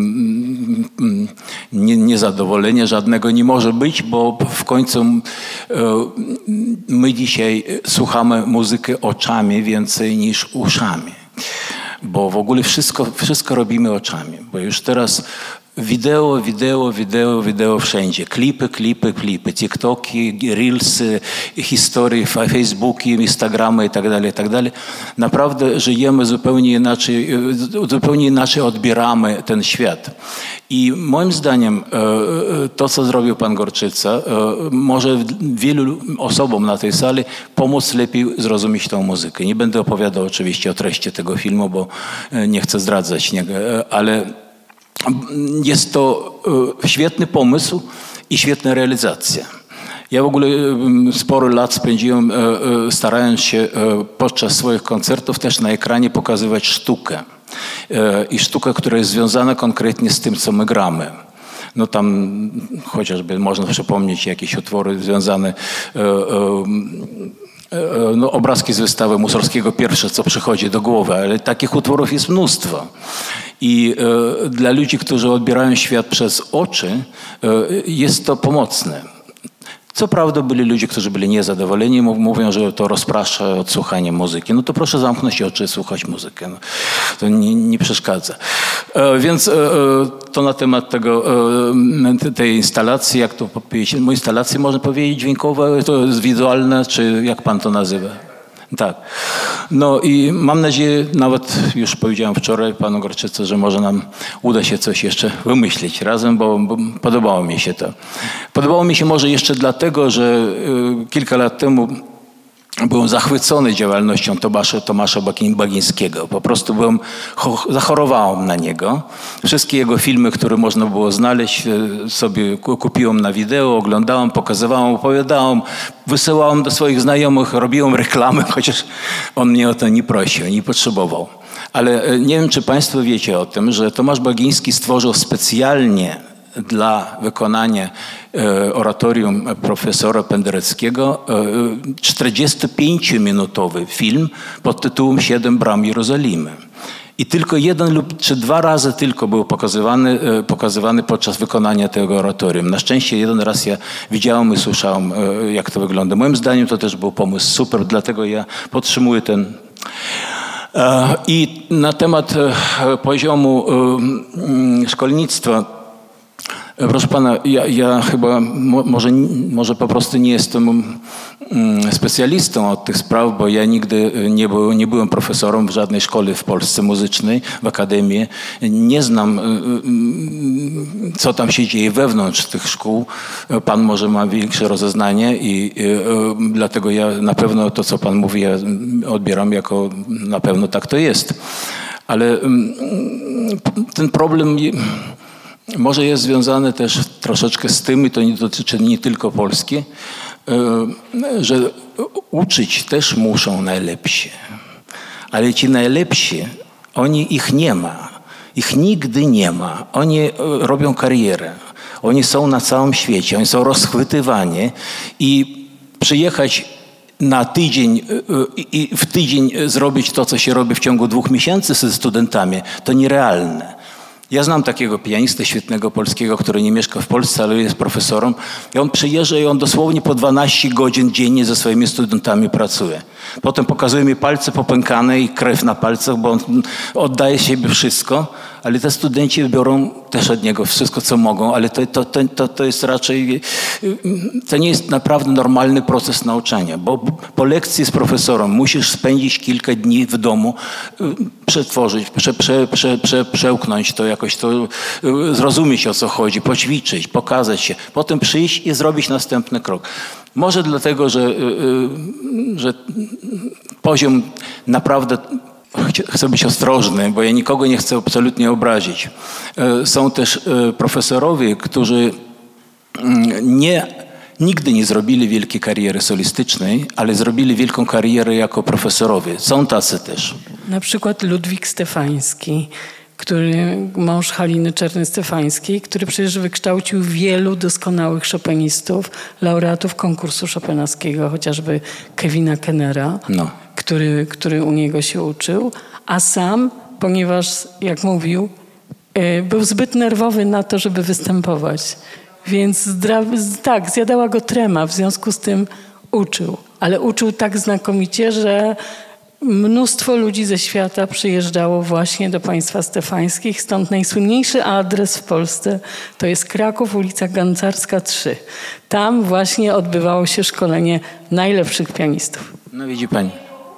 niezadowolenia żadnego nie może być, bo w końcu my dzisiaj słuchamy muzyki oczami więcej niż uszami. Bo w ogóle wszystko, wszystko robimy oczami, bo już teraz wideo, wideo, wideo, wideo wszędzie. Klipy, klipy, klipy. TikToki, Reelsy, historie, Facebooki, Instagramy i tak dalej, i tak dalej. Naprawdę żyjemy zupełnie inaczej, zupełnie inaczej odbieramy ten świat. I moim zdaniem to, co zrobił pan Gorczyca, może wielu osobom na tej sali pomóc lepiej zrozumieć tą muzykę. Nie będę opowiadał oczywiście o treści tego filmu, bo nie chcę zdradzać, ale jest to świetny pomysł i świetna realizacja. Ja w ogóle sporo lat spędziłem, starając się podczas swoich koncertów też na ekranie pokazywać sztukę. I sztukę, która jest związana konkretnie z tym, co my gramy. No tam chociażby można przypomnieć jakieś utwory związane, no, obrazki z wystawy Mussorgskiego, pierwsze co przychodzi do głowy, ale takich utworów jest mnóstwo. I e, dla ludzi, którzy odbierają świat przez oczy, e, jest to pomocne. Co prawda byli ludzie, którzy byli niezadowoleni, mówią, że to rozprasza od słuchania muzyki. No to proszę zamknąć oczy i słuchać muzykę. No, to nie, nie przeszkadza. E, więc e, to na temat tego, e, tej instalacji, jak to powiedzieć, no instalacji można powiedzieć dźwiękowe, to jest wizualne, czy jak pan to nazywa? Tak. No i mam nadzieję, nawet już powiedziałem wczoraj panu Gorczyce, że może nam uda się coś jeszcze wymyślić razem, bo, bo podobało mi się to. Podobało mi się może jeszcze dlatego, że y, kilka lat temu byłem zachwycony działalnością Tomasza, Tomasza Bagińskiego. Po prostu byłem, zachorowałem na niego. Wszystkie jego filmy, które można było znaleźć, sobie kupiłem na wideo, oglądałem, pokazywałem, opowiadałem, wysyłałem do swoich znajomych, robiłem reklamy, chociaż on mnie o to nie prosił, nie potrzebował. Ale nie wiem, czy państwo wiecie o tym, że Tomasz Bagiński stworzył specjalnie dla wykonania e, oratorium profesora Pendereckiego e, czterdziestopięciominutowy film pod tytułem Siedem bram Jerozolimy. I tylko jeden lub czy dwa razy tylko był pokazywany, e, pokazywany podczas wykonania tego oratorium. Na szczęście jeden raz ja widziałem i słyszałem, e, jak to wygląda. Moim zdaniem to też był pomysł super, dlatego ja podtrzymuję ten. E, I na temat e, poziomu e, szkolnictwa. Proszę pana, ja, ja chyba mo, może, może po prostu nie jestem mm, specjalistą od tych spraw, bo ja nigdy nie, był, nie byłem profesorem w żadnej szkole w Polsce muzycznej, w akademii. Nie znam, y, co tam się dzieje wewnątrz tych szkół. Pan może ma większe rozeznanie i y, y, dlatego ja na pewno to, co pan mówi, ja odbieram jako na pewno tak to jest. Ale ten problem może jest związany też troszeczkę z tym, i to nie dotyczy nie tylko Polski, że uczyć też muszą najlepsi. Ale ci najlepsi, oni ich nie ma. Ich nigdy nie ma. Oni robią karierę. Oni są na całym świecie. Oni są rozchwytywani i przyjechać na tydzień i w tydzień zrobić to, co się robi w ciągu dwóch miesięcy ze studentami, to nierealne. Ja znam takiego pianistę świetnego polskiego, który nie mieszka w Polsce, ale jest profesorem. I on przyjeżdża i on dosłownie po dwanaście godzin dziennie ze swoimi studentami pracuje. Potem pokazuje mi palce popękane i krew na palcach, bo on oddaje siebie wszystko, ale te studenci biorą też od niego wszystko, co mogą, ale to, to, to, to, to jest raczej, to nie jest naprawdę normalny proces nauczania, bo po lekcji z profesorem musisz spędzić kilka dni w domu, przetworzyć, prze, prze, prze, prze, przełknąć to jakoś, to zrozumieć, o co chodzi, poćwiczyć, pokazać się, potem przyjść i zrobić następny krok. Może dlatego, że, że poziom naprawdę, chcę być ostrożny, bo ja nikogo nie chcę absolutnie obrazić. Są też profesorowie, którzy nie, nigdy nie zrobili wielkiej kariery solistycznej, ale zrobili wielką karierę jako profesorowie. Są tacy też. Na przykład Ludwik Stefański, który, mąż Haliny Czerny-Stefańskiej, który przecież wykształcił wielu doskonałych chopinistów, laureatów konkursu chopinowskiego, chociażby Kevina Kennera, no. który, który u niego się uczył, a sam, ponieważ, jak mówił, był zbyt nerwowy na to, żeby występować. Więc zdra- tak, zjadała go trema, w związku z tym uczył. Ale uczył tak znakomicie, że mnóstwo ludzi ze świata przyjeżdżało właśnie do państwa Stefańskich, stąd najsłynniejszy adres w Polsce to jest Kraków, ulica Gancarska trzy. Tam właśnie odbywało się szkolenie najlepszych pianistów. No widzi pani.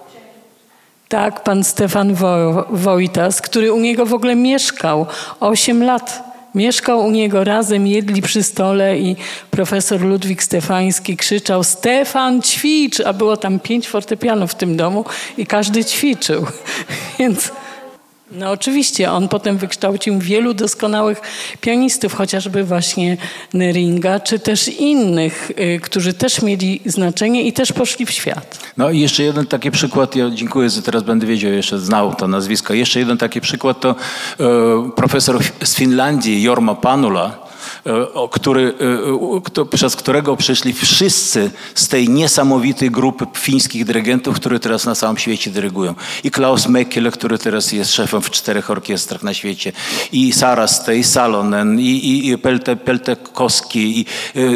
Tak, pan Stefan Wo- Wojtas, który u niego w ogóle mieszkał osiem lat. Mieszkał u niego razem, jedli przy stole i profesor Ludwik Stefański krzyczał: Stefan, ćwicz! A było tam pięć fortepianów w tym domu i każdy ćwiczył. Więc no oczywiście on potem wykształcił wielu doskonałych pianistów, chociażby właśnie Neringa, czy też innych, y, którzy też mieli znaczenie i też poszli w świat. No i jeszcze jeden taki przykład, ja dziękuję, że teraz będę wiedział, jeszcze znał to nazwisko. Jeszcze jeden taki przykład to e, profesor z Finlandii, Jorma Panula, Który, kto, przez którego przyszli wszyscy z tej niesamowitej grupy fińskich dyrygentów, które teraz na całym świecie dyrygują. I Klaus Mäkelä, który teraz jest szefem w czterech orkiestrach na świecie, i Saraste, i Salonen, i, i, i Pelte, Peltekowski. I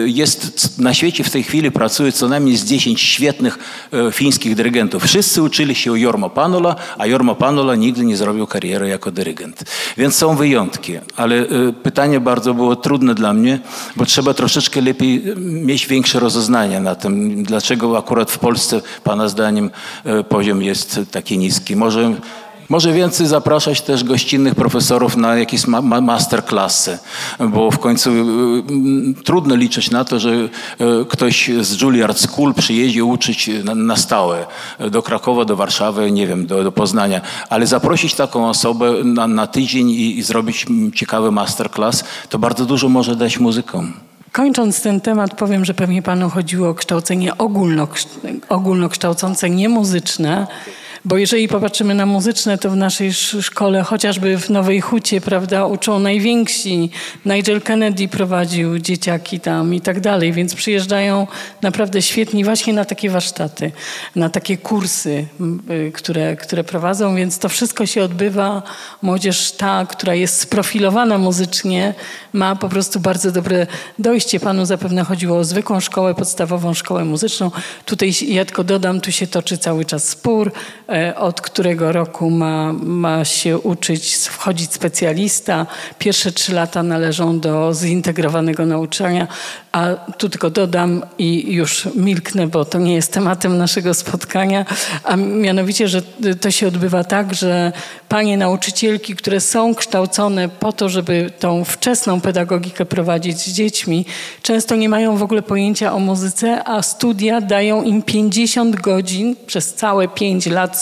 jest na świecie w tej chwili pracuje co najmniej z dziesięć świetnych fińskich dyrygentów. Wszyscy uczyli się u Jorma Panula, a Jorma Panula nigdy nie zrobił kariery jako dyrygent. Więc są wyjątki, ale pytanie bardzo było trudne dla mnie, bo trzeba troszeczkę lepiej mieć większe rozeznanie na tym, dlaczego akurat w Polsce, pana zdaniem, poziom jest taki niski. Może, może więcej zapraszać też gościnnych profesorów na jakieś ma- masterclassy, bo w końcu y, y, trudno liczyć na to, że y, ktoś z Juilliard School przyjedzie uczyć na, na stałe do Krakowa, do Warszawy, nie wiem, do, do Poznania, ale zaprosić taką osobę na, na tydzień i, i zrobić ciekawy masterclass, to bardzo dużo może dać muzykom. Kończąc ten temat, powiem, że pewnie panu chodziło o kształcenie ogólnokształcące, ogólnokształcące, nie muzyczne. Bo jeżeli popatrzymy na muzyczne, to w naszej szkole, chociażby w Nowej Hucie, prawda, uczą najwięksi. Nigel Kennedy prowadził dzieciaki tam i tak dalej, więc przyjeżdżają naprawdę świetni właśnie na takie warsztaty, na takie kursy, które, które prowadzą, więc to wszystko się odbywa. Młodzież ta, która jest sprofilowana muzycznie, ma po prostu bardzo dobre dojście. Panu zapewne chodziło o zwykłą szkołę podstawową, szkołę muzyczną. Tutaj, ja tylko dodam, tu się toczy cały czas spór, od którego roku ma, ma się uczyć, wchodzić specjalista. Pierwsze trzy lata należą do zintegrowanego nauczania, a tu tylko dodam i już milknę, bo to nie jest tematem naszego spotkania, a mianowicie, że to się odbywa tak, że panie nauczycielki, które są kształcone po to, żeby tą wczesną pedagogikę prowadzić z dziećmi, często nie mają w ogóle pojęcia o muzyce, a studia dają im pięćdziesiąt godzin przez całe pięć lat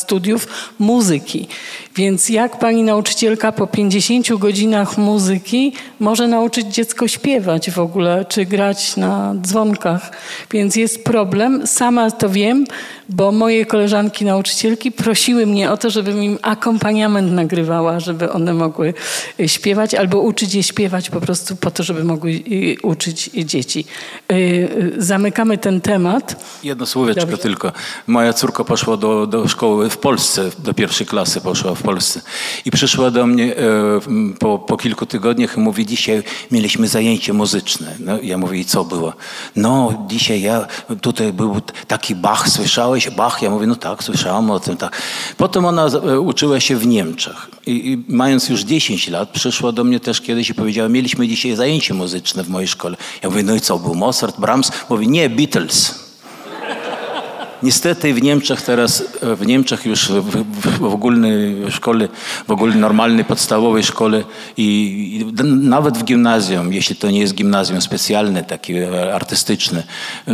studiów muzyki. Więc jak pani nauczycielka po pięćdziesięciu godzinach muzyki może nauczyć dziecko śpiewać w ogóle, czy grać na dzwonkach? Więc jest problem. Sama to wiem, bo moje koleżanki nauczycielki prosiły mnie o to, żebym im akompaniament nagrywała, żeby one mogły śpiewać albo uczyć je śpiewać po prostu po to, żeby mogły uczyć dzieci. Zamykamy ten temat. Jedno słóweczko Dobrze. tylko. Moja córka poszła do, do szkoły w Polsce, do pierwszej klasy poszła w Polsce i przyszła do mnie e, po, po kilku tygodniach i mówi, dzisiaj mieliśmy zajęcie muzyczne. No, ja mówię, i co było? No, dzisiaj ja, tutaj był taki Bach, słyszałeś Bach? Ja mówię, no tak, słyszałam o tym, tak. Potem ona e, uczyła się w Niemczech i, i mając już dziesięć lat, przyszła do mnie też kiedyś i powiedziała, mieliśmy dzisiaj zajęcie muzyczne w mojej szkole. Ja mówię, no i co, był Mozart, Brahms? Mówi, nie, Beatles. Niestety w Niemczech teraz, w Niemczech już w, w, w ogólnej szkole, w ogólnej normalnej podstawowej szkole i, i nawet w gimnazjum, jeśli to nie jest gimnazjum specjalne, takie artystyczne,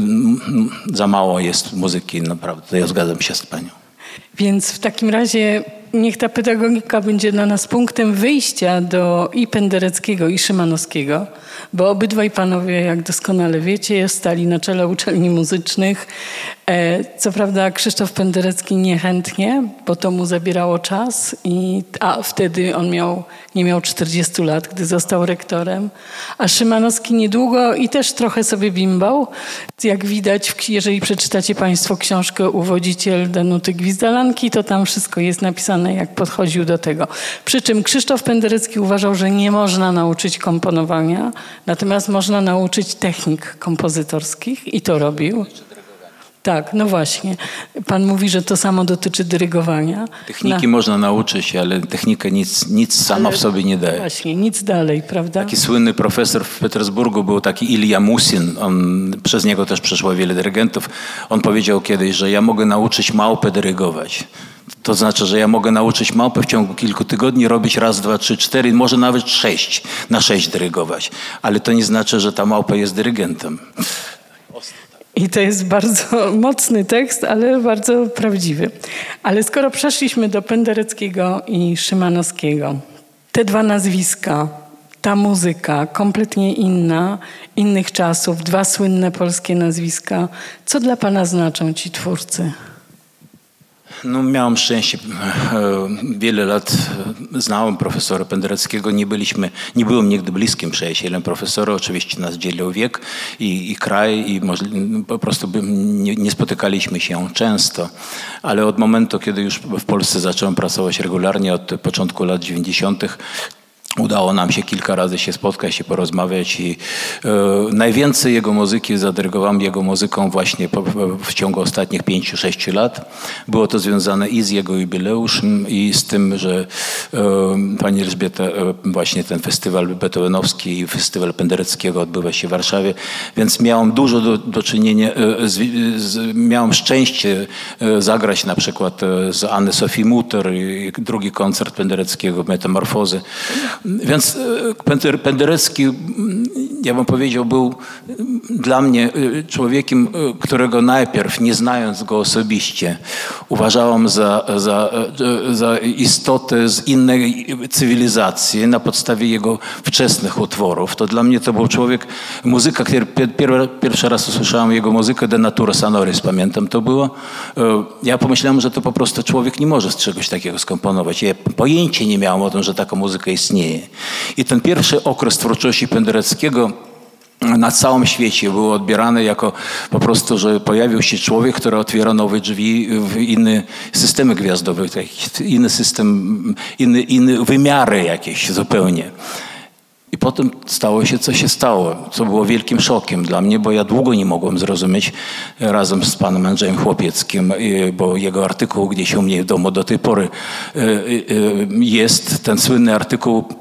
za mało jest muzyki, naprawdę, to ja zgadzam się z panią. Więc w takim razie niech ta pedagogika będzie dla nas punktem wyjścia do i Pendereckiego, i Szymanowskiego, bo obydwaj panowie, jak doskonale wiecie, stali na czele uczelni muzycznych. Co prawda Krzysztof Penderecki niechętnie, bo to mu zabierało czas, i, a wtedy on miał, nie miał czterdziestu lat, gdy został rektorem, a Szymanowski niedługo i też trochę sobie bimbał. Jak widać, jeżeli przeczytacie państwo książkę Uwodziciel Danuty Gwizdalanki, to tam wszystko jest napisane, jak podchodził do tego. Przy czym Krzysztof Penderecki uważał, że nie można nauczyć komponowania, natomiast można nauczyć technik kompozytorskich i to robił. Tak, no właśnie. Pan mówi, że to samo dotyczy dyrygowania. Techniki Na... można nauczyć się, ale technika nic, nic sama ale w sobie nie daje. Właśnie, nic dalej, prawda? Taki słynny profesor w Petersburgu był taki Ilja Musin. On, przez niego też przeszło wiele dyrygentów. On powiedział kiedyś, że ja mogę nauczyć małpę dyrygować. To znaczy, że ja mogę nauczyć małpę w ciągu kilku tygodni robić raz, dwa, trzy, cztery, może nawet sześć, na sześć dyrygować. Ale to nie znaczy, że ta małpa jest dyrygentem. I to jest bardzo mocny tekst, ale bardzo prawdziwy. Ale skoro przeszliśmy do Pendereckiego i Szymanowskiego, te dwa nazwiska, ta muzyka kompletnie inna, innych czasów, dwa słynne polskie nazwiska, co dla pana znaczą ci twórcy? No, miałem szczęście, wiele lat znałem profesora Pendereckiego, nie byliśmy, nie byłem nigdy bliskim przyjacielem profesora, oczywiście nas dzielił wiek i, i kraj i możli, po prostu by, nie, nie spotykaliśmy się często, ale od momentu, kiedy już w Polsce zacząłem pracować regularnie, od początku lat dziewięćdziesiątych, udało nam się kilka razy się spotkać i porozmawiać i e, najwięcej jego muzyki zadyrygowałem jego muzyką właśnie po, w ciągu ostatnich pięciu, sześciu lat. Było to związane i z jego jubileuszem i z tym, że e, pani Elżbieta, e, właśnie ten festiwal beethovenowski i festiwal Pendereckiego odbywa się w Warszawie, więc miałem dużo do, do czynienia, e, z, z, miałem szczęście e, zagrać na przykład e, z Anny Sofii Mutter i drugi koncert Pendereckiego, Metamorfozy. Więc Penderecki, ja bym powiedział, był dla mnie człowiekiem, którego najpierw, nie znając go osobiście, uważałem za, za, za istotę z innej cywilizacji na podstawie jego wczesnych utworów. To dla mnie to był człowiek, muzyka, który pier, pierwszy raz usłyszałem jego muzykę, De Natura Sonoris, pamiętam to było. Ja pomyślałem, że to po prostu człowiek nie może z czegoś takiego skomponować. Ja pojęcia nie miałem o tym, że taka muzyka istnieje. I ten pierwszy okres twórczości Pendereckiego na całym świecie było odbierane jako po prostu, że pojawił się człowiek, który otwiera nowe drzwi w inne systemy gwiazdowe, inny system, inny, inny wymiary jakieś zupełnie. I potem stało się, co się stało, co było wielkim szokiem dla mnie, bo ja długo nie mogłem zrozumieć razem z panem Andrzejem Chłopieckim, bo jego artykuł gdzieś u mnie w domu do tej pory jest, ten słynny artykuł po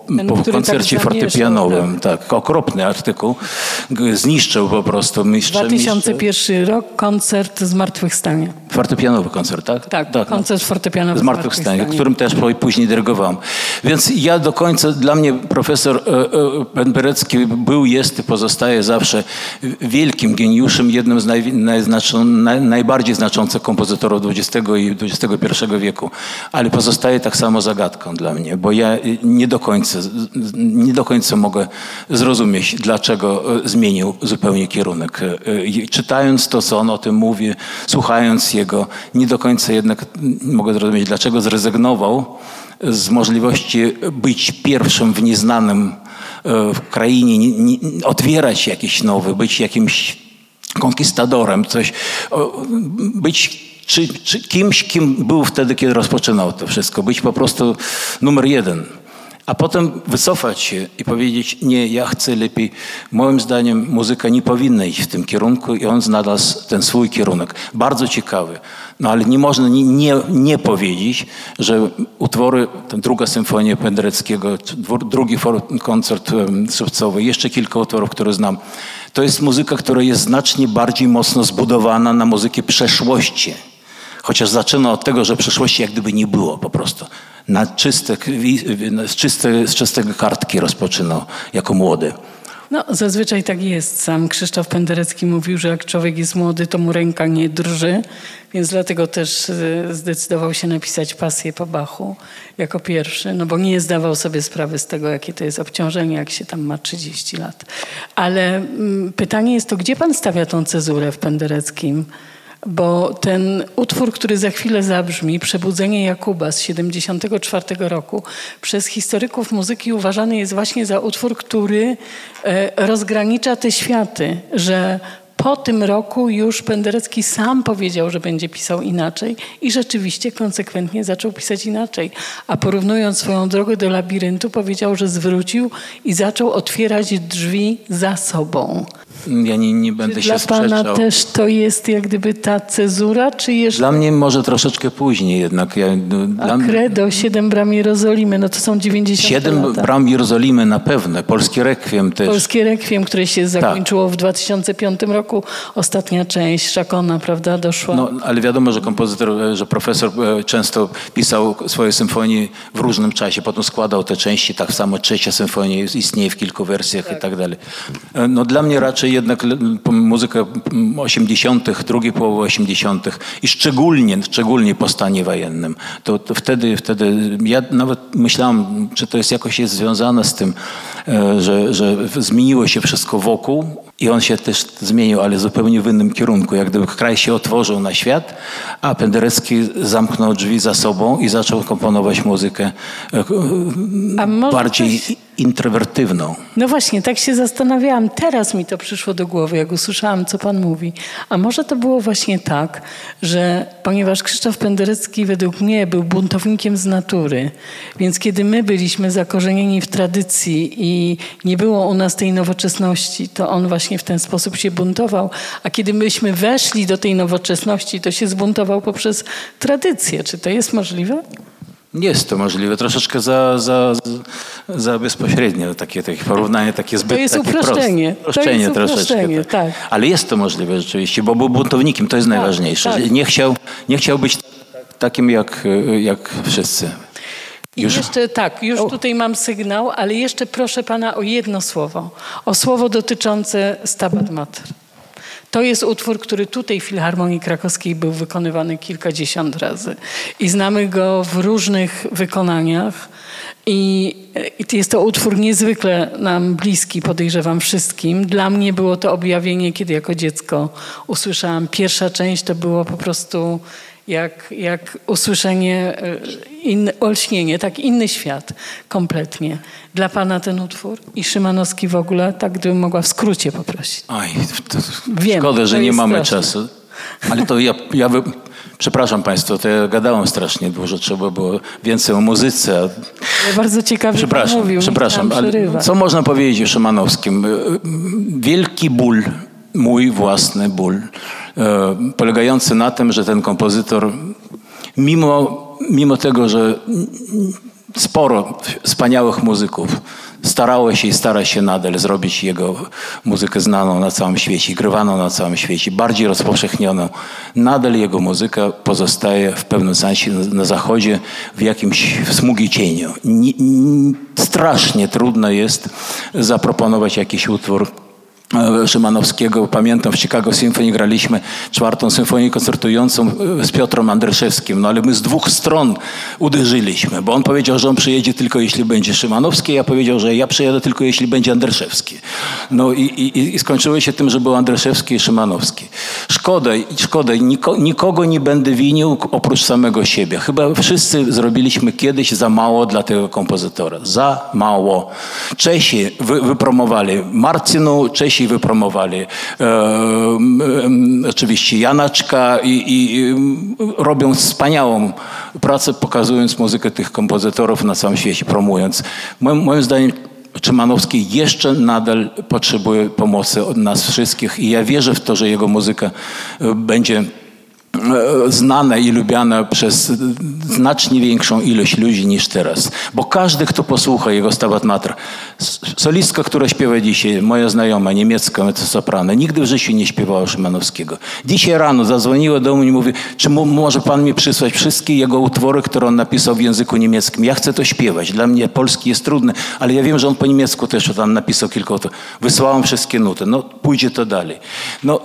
Ten, po koncercie tak fortepianowym. Tak. tak, okropny artykuł. Zniszczył po prostu mistrza. dwa tysiące pierwszy rok, koncert Zmartwychwstania. Fortepianowy koncert, tak? Tak, tak koncert no. fortepianowy Zmartwychwstania, którym też później dyrygowałem. Więc ja do końca, dla mnie profesor Penderecki był, jest i pozostaje zawsze wielkim geniuszem, jednym z naj, najznaczą, naj, najbardziej znaczących kompozytorów dwudziestego i dwudziestego pierwszego wieku. Ale pozostaje tak samo zagadką dla mnie, bo ja nie do końca, nie do końca mogę zrozumieć, dlaczego zmienił zupełnie kierunek. Czytając to, co on o tym mówi, słuchając jego, nie do końca jednak mogę zrozumieć, dlaczego zrezygnował z możliwości być pierwszym w nieznanym w krainie, nie, nie, otwierać jakiś nowy, być jakimś konkwistadorem, coś, być czy, czy kimś, kim był wtedy, kiedy rozpoczynał to wszystko, być po prostu numer jeden. A potem wycofać się i powiedzieć, nie, ja chcę lepiej. Moim zdaniem muzyka nie powinna iść w tym kierunku i on znalazł ten swój kierunek. Bardzo ciekawy. No ale nie można nie, nie, nie powiedzieć, że utwory, ta druga symfonia Pendereckiego, drugi koncert Szewcowy, jeszcze kilka utworów, które znam, to jest muzyka, która jest znacznie bardziej mocno zbudowana na muzykę przeszłości. Chociaż zaczyna od tego, że przeszłości jak gdyby nie było po prostu. Na czyste, z, czyste, z czystego kartki rozpoczynał jako młody. No, zazwyczaj tak jest. Sam Krzysztof Penderecki mówił, że jak człowiek jest młody, to mu ręka nie drży, więc dlatego też zdecydował się napisać pasję po Bachu jako pierwszy, no bo nie zdawał sobie sprawy z tego, jakie to jest obciążenie, jak się tam ma trzydzieści lat. Ale mm, pytanie jest to, gdzie pan stawia tą cezurę w Pendereckim? Bo ten utwór, który za chwilę zabrzmi, Przebudzenie Jakuba z siedemdziesiątego czwartego roku, przez historyków muzyki uważany jest właśnie za utwór, który rozgranicza te światy, że po tym roku już Penderecki sam powiedział, że będzie pisał inaczej i rzeczywiście konsekwentnie zaczął pisać inaczej. A porównując swoją drogę do labiryntu, powiedział, że zwrócił i zaczął otwierać drzwi za sobą. Ja nie, nie będę czy się dla sprzeczał. pana też to jest jak gdyby ta cezura, czy jeszcze... Dla mnie może troszeczkę później jednak. Ja, A dla... Credo, Siedem bram Jerozolimy, no to są dziewięćdziesiąte Siedem lata. bram Jerozolimy na pewno. Polskie Rekwiem też. Polskie Rekwiem, które się zakończyło tak. w dwa tysiące piątym roku. Ostatnia część, Szakona, prawda, doszła. No, ale wiadomo, że kompozytor, że profesor często pisał swoje symfonie w różnym czasie. Potem składał te części, tak samo trzecia symfonia istnieje w kilku wersjach tak. i tak dalej. No dla mnie raczej jednak muzyka osiemdziesiątych, drugiej połowy osiemdziesiątych i szczególnie, szczególnie po stanie wojennym. To, to wtedy, wtedy ja nawet myślałem, czy to jest jakoś jest związane z tym, że, że zmieniło się wszystko wokół i on się też zmienił, ale zupełnie w innym kierunku. Jak gdyby kraj się otworzył na świat, a Penderecki zamknął drzwi za sobą i zaczął komponować muzykę bardziej coś... introwertywną. No właśnie, tak się zastanawiałam. Teraz mi to przyszło do głowy, jak usłyszałam, co pan mówi. A może to było właśnie tak, że ponieważ Krzysztof Penderecki według mnie był buntownikiem z natury, więc kiedy my byliśmy zakorzenieni w tradycji i nie było u nas tej nowoczesności, to on właśnie w ten sposób się buntował. A kiedy myśmy weszli do tej nowoczesności, to się zbuntował poprzez tradycję. Czy to jest możliwe? Jest to możliwe. Troszeczkę za, za, za bezpośrednio. Takie, takie porównanie takie zbyt To jest takie uproszczenie. Proste. To jest troszeczkę. uproszczenie, Tak. tak. Ale jest to możliwe rzeczywiście, bo był buntownikiem. To jest tak, najważniejsze. Tak. Nie chciał, nie chciał być takim jak, jak wszyscy. I już. jeszcze tak, już o. tutaj mam sygnał, ale jeszcze proszę pana o jedno słowo. O słowo dotyczące Stabat Mater. To jest utwór, który tutaj w Filharmonii Krakowskiej był wykonywany kilkadziesiąt razy. I znamy go w różnych wykonaniach. I jest to utwór niezwykle nam bliski, podejrzewam wszystkim. Dla mnie było to objawienie, kiedy jako dziecko usłyszałam. Pierwsza część to było po prostu jak, jak usłyszenie, in, olśnienie, tak inny świat kompletnie. Dla pana ten utwór i Szymanowski w ogóle, tak gdybym mogła w skrócie poprosić. Aj, to Wiem, szkoda, że nie mamy straszne. czasu. Ale to ja, ja wy... przepraszam państwa, to ja gadałem strasznie dużo, trzeba było więcej o muzyce. Ja bardzo ciekawie przepraszam, pan mówił, przepraszam, ale co można powiedzieć o Szymanowskim? Wielki ból, mój własny ból, polegający na tym, że ten kompozytor, mimo, mimo tego, że sporo wspaniałych muzyków starało się i stara się nadal zrobić jego muzykę znaną na całym świecie, grywaną na całym świecie, bardziej rozpowszechnioną. Nadal jego muzyka pozostaje w pewnym sensie na, na zachodzie w jakimś smugi cieniu. Ni, ni, strasznie trudno jest zaproponować jakiś utwór Szymanowskiego. Pamiętam, w Chicago Symphony graliśmy czwartą symfonię koncertującą z Piotrem Andryszewskim, no ale my z dwóch stron uderzyliśmy, bo on powiedział, że on przyjedzie tylko jeśli będzie Szymanowski, ja powiedział, że ja przyjadę tylko jeśli będzie Andryszewski. No i, i, i skończyło się tym, że był Andryszewski i Szymanowski. Szkoda, szkoda, niko, nikogo nie będę winił oprócz samego siebie. Chyba wszyscy zrobiliśmy kiedyś za mało dla tego kompozytora. Za mało. Czesi wy, wypromowali Marcinu, Czesi wypromowali e, e, oczywiście Janaczka i, i robią wspaniałą pracę, pokazując muzykę tych kompozytorów na całym świecie, promując. Moim, moim zdaniem Szymanowski jeszcze nadal potrzebuje pomocy od nas wszystkich i ja wierzę w to, że jego muzyka będzie znana i lubiana przez znacznie większą ilość ludzi niż teraz. Bo każdy, kto posłucha jego Stabat Mater, solistka, która śpiewa dzisiaj, moja znajoma, niemiecka mezzosoprano, nigdy w życiu nie śpiewała Szymanowskiego. Dzisiaj rano zadzwoniła do mnie i mówi, czy może pan mi przysłać wszystkie jego utwory, które on napisał w języku niemieckim. Ja chcę to śpiewać. Dla mnie polski jest trudny, ale ja wiem, że on po niemiecku też tam napisał kilka utworów. Wysłałem wszystkie nuty. No, pójdzie to dalej. No,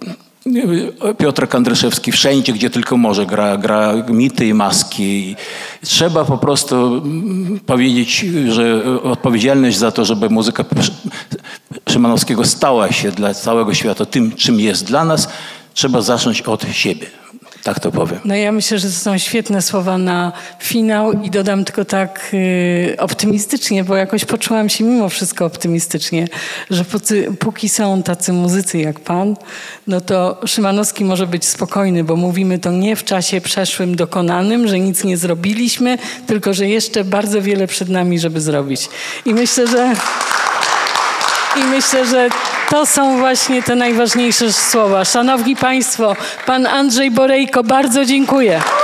Piotr Andryszewski wszędzie, gdzie tylko może, gra, gra mity i maski. Trzeba po prostu powiedzieć, że odpowiedzialność za to, żeby muzyka Szymanowskiego stała się dla całego świata tym, czym jest dla nas, trzeba zacząć od siebie. Tak to powiem. No ja myślę, że to są świetne słowa na finał i dodam tylko tak y, optymistycznie, bo jakoś poczułam się mimo wszystko optymistycznie, że póki, póki są tacy muzycy jak pan, no to Szymanowski może być spokojny, bo mówimy to nie w czasie przeszłym dokonanym, że nic nie zrobiliśmy, tylko że jeszcze bardzo wiele przed nami, żeby zrobić. I myślę, że... I myślę, że to są właśnie te najważniejsze słowa. Szanowni Państwo, pan Andrzej Borejko, bardzo dziękuję.